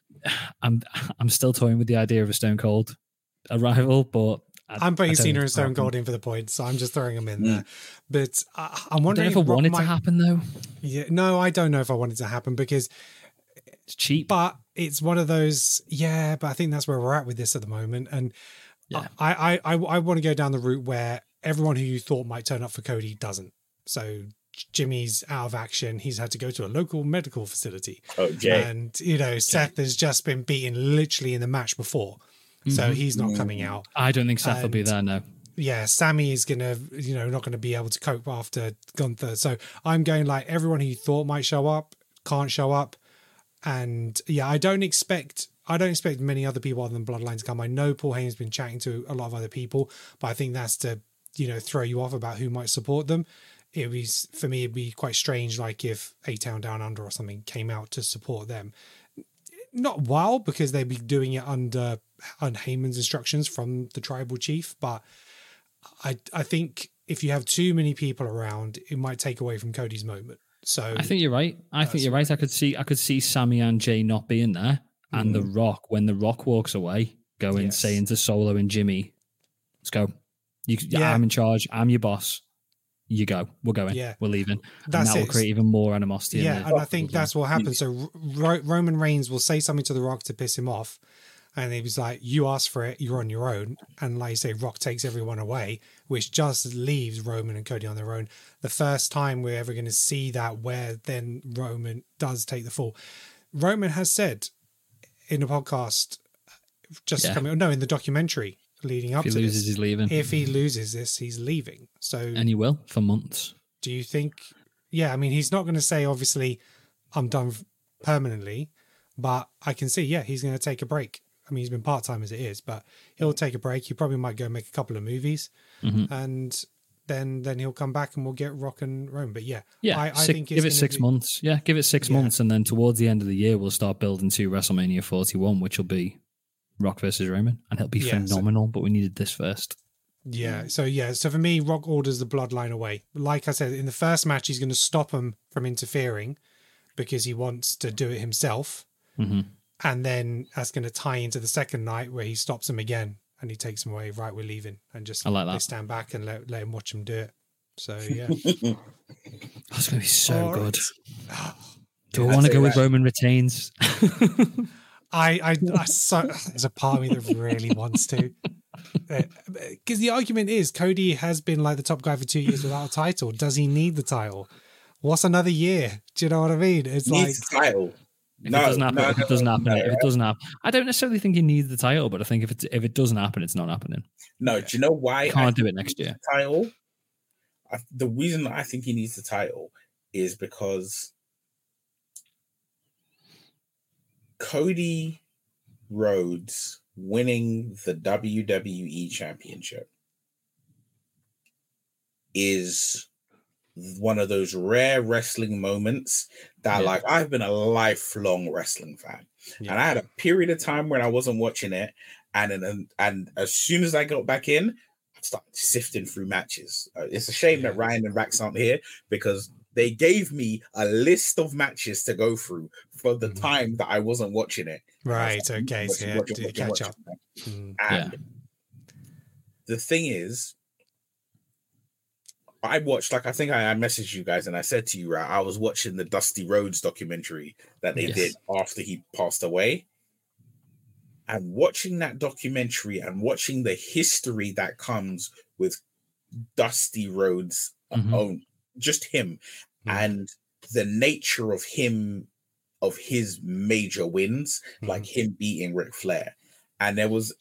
I'm I'm still toying with the idea of a Stone Cold arrival, but I, I'm putting I don't Cena know and if Stone it'll Cold happen. in for the points, so I'm just throwing them in Mm. there. But I, I'm I don't know wondering if I Rock want it might- to happen though. Yeah, no, I don't know if I want it to happen because, It's cheap. but it's one of those. Yeah, but I think that's where we're at with this at the moment, and Yeah. I, I, I, I want to go down the route where everyone who you thought might turn up for Cody doesn't. So Jimmy's out of action. He's had to go to a local medical facility. Oh, Jay. And, you know, Seth has just been beaten literally in the match before. So Mhm. he's not coming out. I don't think Seth will be And- there. No. Yeah, Sammy is going to, you know, not going to be able to cope after Gunther. So I'm going like everyone who you thought might show up can't show up. And yeah, I don't expect, I don't expect many other people other than Bloodline to come. I know Paul Heyman's been chatting to a lot of other people, but I think that's to, you know, throw you off about who might support them. It was, for me, it'd be quite strange, like if A-Town Down Under or something came out to support them. Not wild, because they'd be doing it under, under Heyman's instructions from the tribal chief, but I I think if you have too many people around, it might take away from Cody's moment. So I think you're right. I think That's you're right. I could see I could see Sammy and Jay not being there, and The Rock, when The Rock walks away, going Yes. saying to Solo and Jimmy, "Let's go. You, Yeah. I'm in charge. I'm your boss. You go. We're going. Yeah. We're leaving." That's and that it. will create even more animosity. in yeah, the- and I think that's what happens. So Ro- Roman Reigns will say something to The Rock to piss him off, and he was like, "You asked for it. You're on your own." And like you say, Rock takes everyone away, which just leaves Roman and Cody on their own. The first time we're ever going to see that, where then Roman does take the fall. Roman has said in a podcast, just Yeah. coming, no, in the documentary leading up If he to loses, this. he's leaving. If he loses this, he's leaving. So, And he will for months. do you think? Yeah, I mean, he's not going to say obviously, I'm done permanently, but I can see, yeah, he's going to take a break. I mean, he's been part time as it is, but he'll take a break. He probably might go make a couple of movies, Mhm. and then then he'll come back and we'll get Rock and Rome. But yeah, Yeah, I, I six- think it's give it gonna six be- months. Yeah, give it six Yeah. months, and then towards the end of the year, we'll start building to WrestleMania forty-one, which will be Rock versus Roman, and it'll be Yeah, so- phenomenal. But we needed this first. Yeah. So yeah. So for me, Rock orders the bloodline away. Like I said, in the first match, he's going to stop him from interfering because he wants to do it himself. hmm And then that's going to tie into the second night where he stops him again and he takes him away. Right, we're leaving, and just I like they that. stand back and let, let him watch him do it. So yeah. That's going to be so All good. right. Do I I'd want to say go with that- Roman retains? I, I, I so, there's a part of me that really wants to, because the argument is Cody has been like the top guy for two years without a title. Does he need the title? What's another year? Do you know what I mean? It's like, Needs the title. If No, it doesn't happen, no, if no, it doesn't happen, no, if it doesn't happen, I don't necessarily think he needs the title, but I think if it if it doesn't happen, it's not happening. No, do you know why? Can't I do it think next he year. needs the Title. I, the reason I think he needs the title is because Cody Rhodes winning the W W E Championship is one of those rare wrestling moments that, Yeah. like, I've been a lifelong wrestling fan, Yeah. and I had a period of time when I wasn't watching it, and and, and as soon as I got back in, I started sifting through matches. Uh, it's a shame that Yeah. Ryan and Rax aren't here because they gave me a list of matches to go through for the Mhm. time that I wasn't watching it. And I was right, like, okay, so watching, yeah, watching, to watching, catch watching. up. Mm. And the thing is, I watched, like, I think I, I messaged you guys and I said to you, right, I was watching the Dusty Rhodes documentary that they Yes. did after he passed away. And watching that documentary and watching the history that comes with Dusty Rhodes' Mhm. own, just him, Mhm. and the nature of him, of his major wins, like him beating Ric Flair. And there was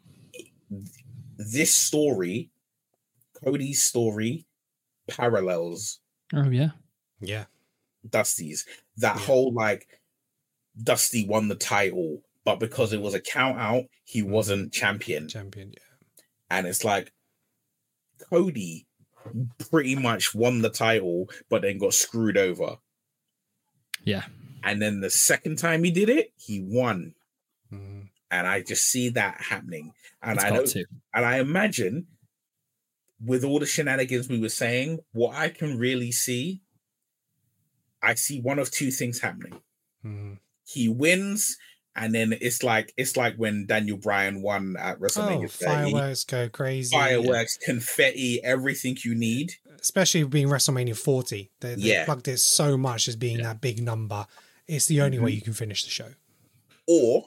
this story, Cody's story, parallels Oh yeah, Yeah, Dusty's. That Yeah. whole, like, Dusty won the title, but because it was a count out, he Mhm. wasn't champion. champion. Yeah, And it's like Cody pretty much won the title, but then got screwed over. yeah. And then the second time he did it, he won. Mhm. And I just see that happening. And It's I got know, to. and I imagine with all the shenanigans we were saying, what I can really see, I see one of two things happening. Mhm. He wins, and then it's like it's like when Daniel Bryan won at WrestleMania Oh, thirty. fireworks go crazy. Fireworks, confetti, everything you need. Especially being WrestleMania forty. They, they Yeah. plugged it so much as being that big number. It's the only way Mhm. you can finish the show. Or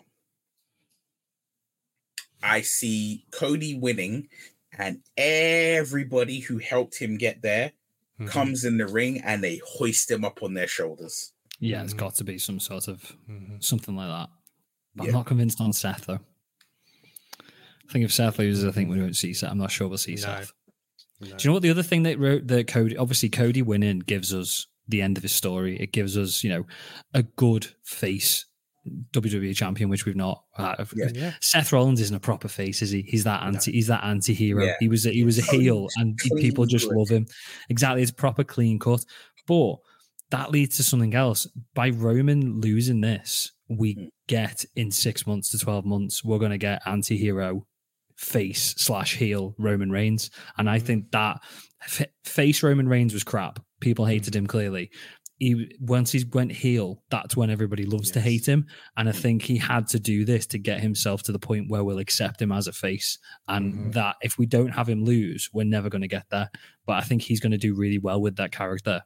I see Cody winning, and everybody who helped him get there Mhm. comes in the ring and they hoist him up on their shoulders. Yeah, it's Mhm. got to be some sort of Mhm. something like that. But Yeah. I'm not convinced on Seth though. I think if Seth loses, I think we won't see Seth. I'm not sure we'll see No. Seth. No. Do you know what the other thing that wrote that Cody? Obviously, Cody winning gives us the end of his story. It gives us, you know, a good face W W E champion, which we've not. Had. Yeah. Yeah. Seth Rollins isn't a proper face, is he? He's that anti. He's that anti-hero. Yeah. He was a, he was a Clean- heel, and clean people just cut. love him. Exactly, it's proper clean cut. But that leads to something else. By Roman losing this, we Mm. get in six months to twelve months, we're going to get anti-hero face slash heel Roman Reigns, and I Mhm. think that f- face Roman Reigns was crap. People hated him clearly. He once he went heel, that's when everybody loves to Yes. hate him. And I think he had to do this to get himself to the point where we'll accept him as a face. And Mhm. that if we don't have him lose, we're never going to get there. But I think he's going to do really well with that character.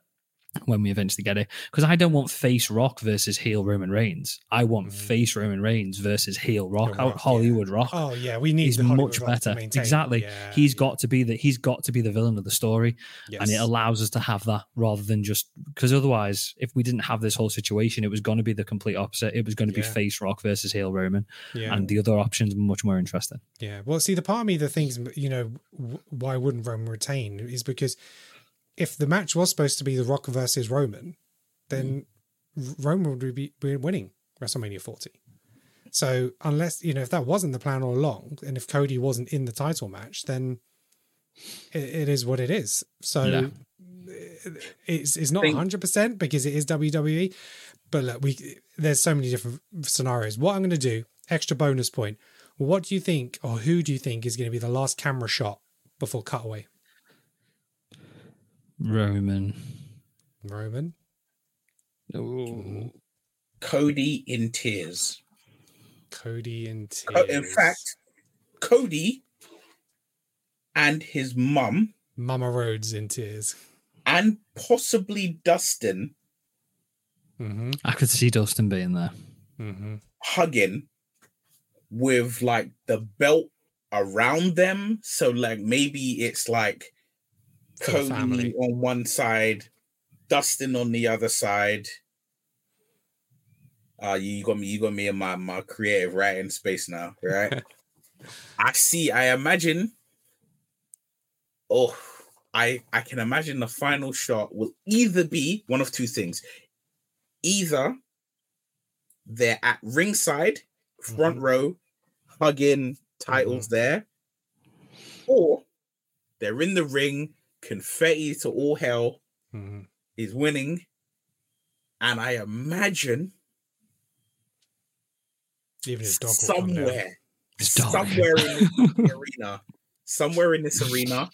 when we eventually get it, because I don't want face Rock versus heel Roman Reigns. I want mm. face Roman Reigns versus heel Rock, Rock Hollywood yeah. Rock. Oh yeah, we need he's the Hollywood much Rock better. To maintain. Exactly, yeah, he's yeah. got to be the he's got to be the villain of the story, yes. and it allows us to have that rather than just because otherwise, if we didn't have this whole situation, it was going to be the complete opposite. It was going to be yeah. face Rock versus heel Roman, yeah. and the other options were much more interesting. Yeah, well, see, the part of me that thinks, you know, why wouldn't Roman retain is because if the match was supposed to be The Rock versus Roman, then mm. Roman would be winning WrestleMania forty. So unless, you know, if that wasn't the plan all along, and if Cody wasn't in the title match, then it, it is what it is. So yeah. it's it's not one hundred percent because it is W W E, but look, we there's so many different scenarios. What I'm going to do, extra bonus point, what do you think, or who do you think is going to be the last camera shot before cutaway? Roman. Roman. Ooh. Cody in tears. Cody in tears. Co- in fact, Cody and his mum. Mama Rhodes in tears. And possibly Dustin. Mm-hmm. I could see Dustin being there. Mm-hmm. Hugging with like the belt around them. So like maybe it's like For Cody on one side, Dustin on the other side. Uh, you got me, you got me in my, my creative writing space now, right? I see, I imagine, oh, I I can imagine the final shot will either be one of two things. Either they're at ringside, front mm-hmm. row, hugging titles mm-hmm. there, or they're in the ring, confetti to all hell, mm-hmm. is winning, and I imagine even his dog somewhere, somewhere in this arena, somewhere in this arena,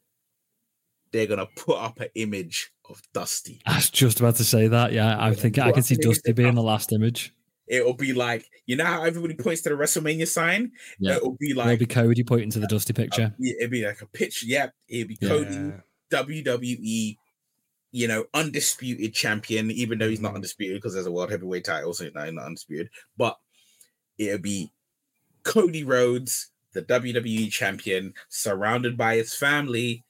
they're gonna put up an image of Dusty. I was just about to say that. Yeah, I think I can see Dusty being the last image. It'll be like, you know how everybody points to the WrestleMania sign? Yeah. It'll be like it'll be Cody pointing to the Dusty picture. Uh, it'll be like a picture. Yeah, it'll be Cody, yeah. W W E, you know, undisputed champion, even though he's not undisputed because there's a world heavyweight title, so he's not undisputed. But it'll be Cody Rhodes, the W W E champion, surrounded by his family,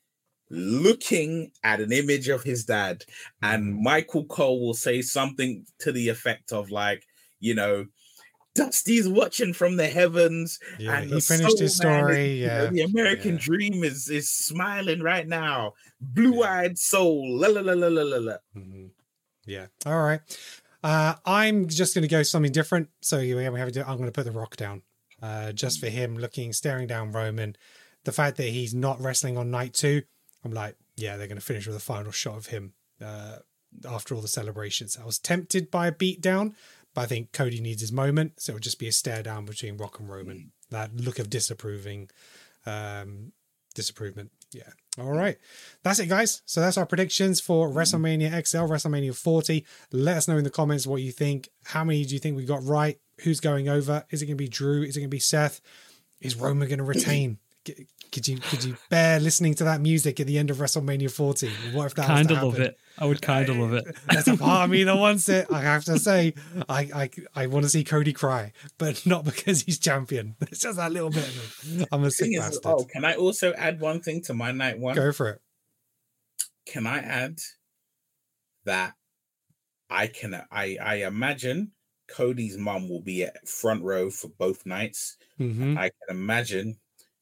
looking at an image of his dad. And Michael Cole will say something to the effect of like, you know, Dusty's watching from the heavens. Yeah, and he finished his story. Is, yeah, you know, the American yeah. dream is is smiling right now. Blue-eyed soul. La la la la la la. Mm-hmm. Yeah. All right. Uh, I'm just going to go something different. So we have to do, I'm going to put The Rock down, uh, just for him looking, staring down Roman. The fact that he's not wrestling on night two, I'm like, yeah, they're going to finish with a final shot of him uh, after all the celebrations. I was tempted by a beatdown, but I think Cody needs his moment, so it'll just be a stare down between Rock and Roman. That look of disapproving, um, disapprovement. Yeah. All right. That's it, guys. So that's our predictions for WrestleMania X L, WrestleMania forty. Let us know in the comments what you think. How many do you think we got right? Who's going over? Is it going to be Drew? Is it going to be Seth? Is Roman going to retain? Could you could you bear listening to that music at the end of WrestleMania forty? What if that kind of love it? I would kind of love it. There's a part of me that wants it. I have to say, I I, I want to see Cody cry, but not because he's champion. It's just that little bit of it. I'm a sick bastard. Oh, can I also add one thing to my night one? Go for it. Can I add that I can I I imagine Cody's mum will be at front row for both nights. Mm-hmm. I can imagine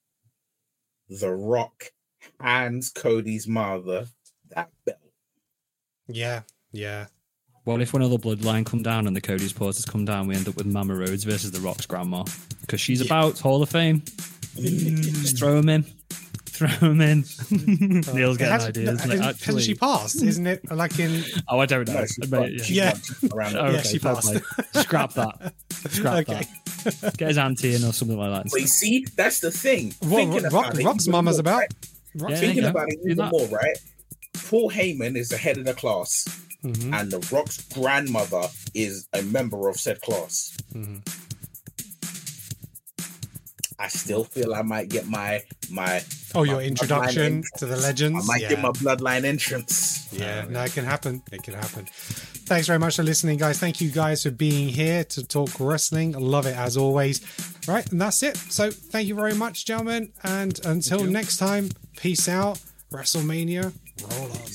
The Rock hands Cody's mother that belt. Yeah, yeah. Well, if one of the bloodline come down and the Cody's porters come down, we end up with Mama Rhodes versus The Rock's grandma because she's yeah. about Hall of Fame. Just throw him in. Throw him in. Oh, Neil's getting has, ideas. Like, hasn't actually... she passed? Isn't it like in? Oh, I don't know. No, yeah, yeah. Around oh, okay, yeah, she passed. Scrap that. Scrap okay. that. Get his auntie in or something like that. But you see, that's the thing. What Rock, Rock's mama's more, about? Right? Rock, yeah, thinking about it even more, right? Paul Heyman is the head of the class, mm-hmm. and The Rock's grandmother is a member of said class. Mm-hmm. I still feel I might get my my oh my your introduction to the legends. I might yeah. get my bloodline entrance. Yeah, Um, no, it can happen. It can happen. Thanks very much for listening, guys. Thank you guys for being here to talk wrestling. I love it as always. Right, and that's it. So thank you very much, gentlemen. And until next time, peace out. WrestleMania, roll on.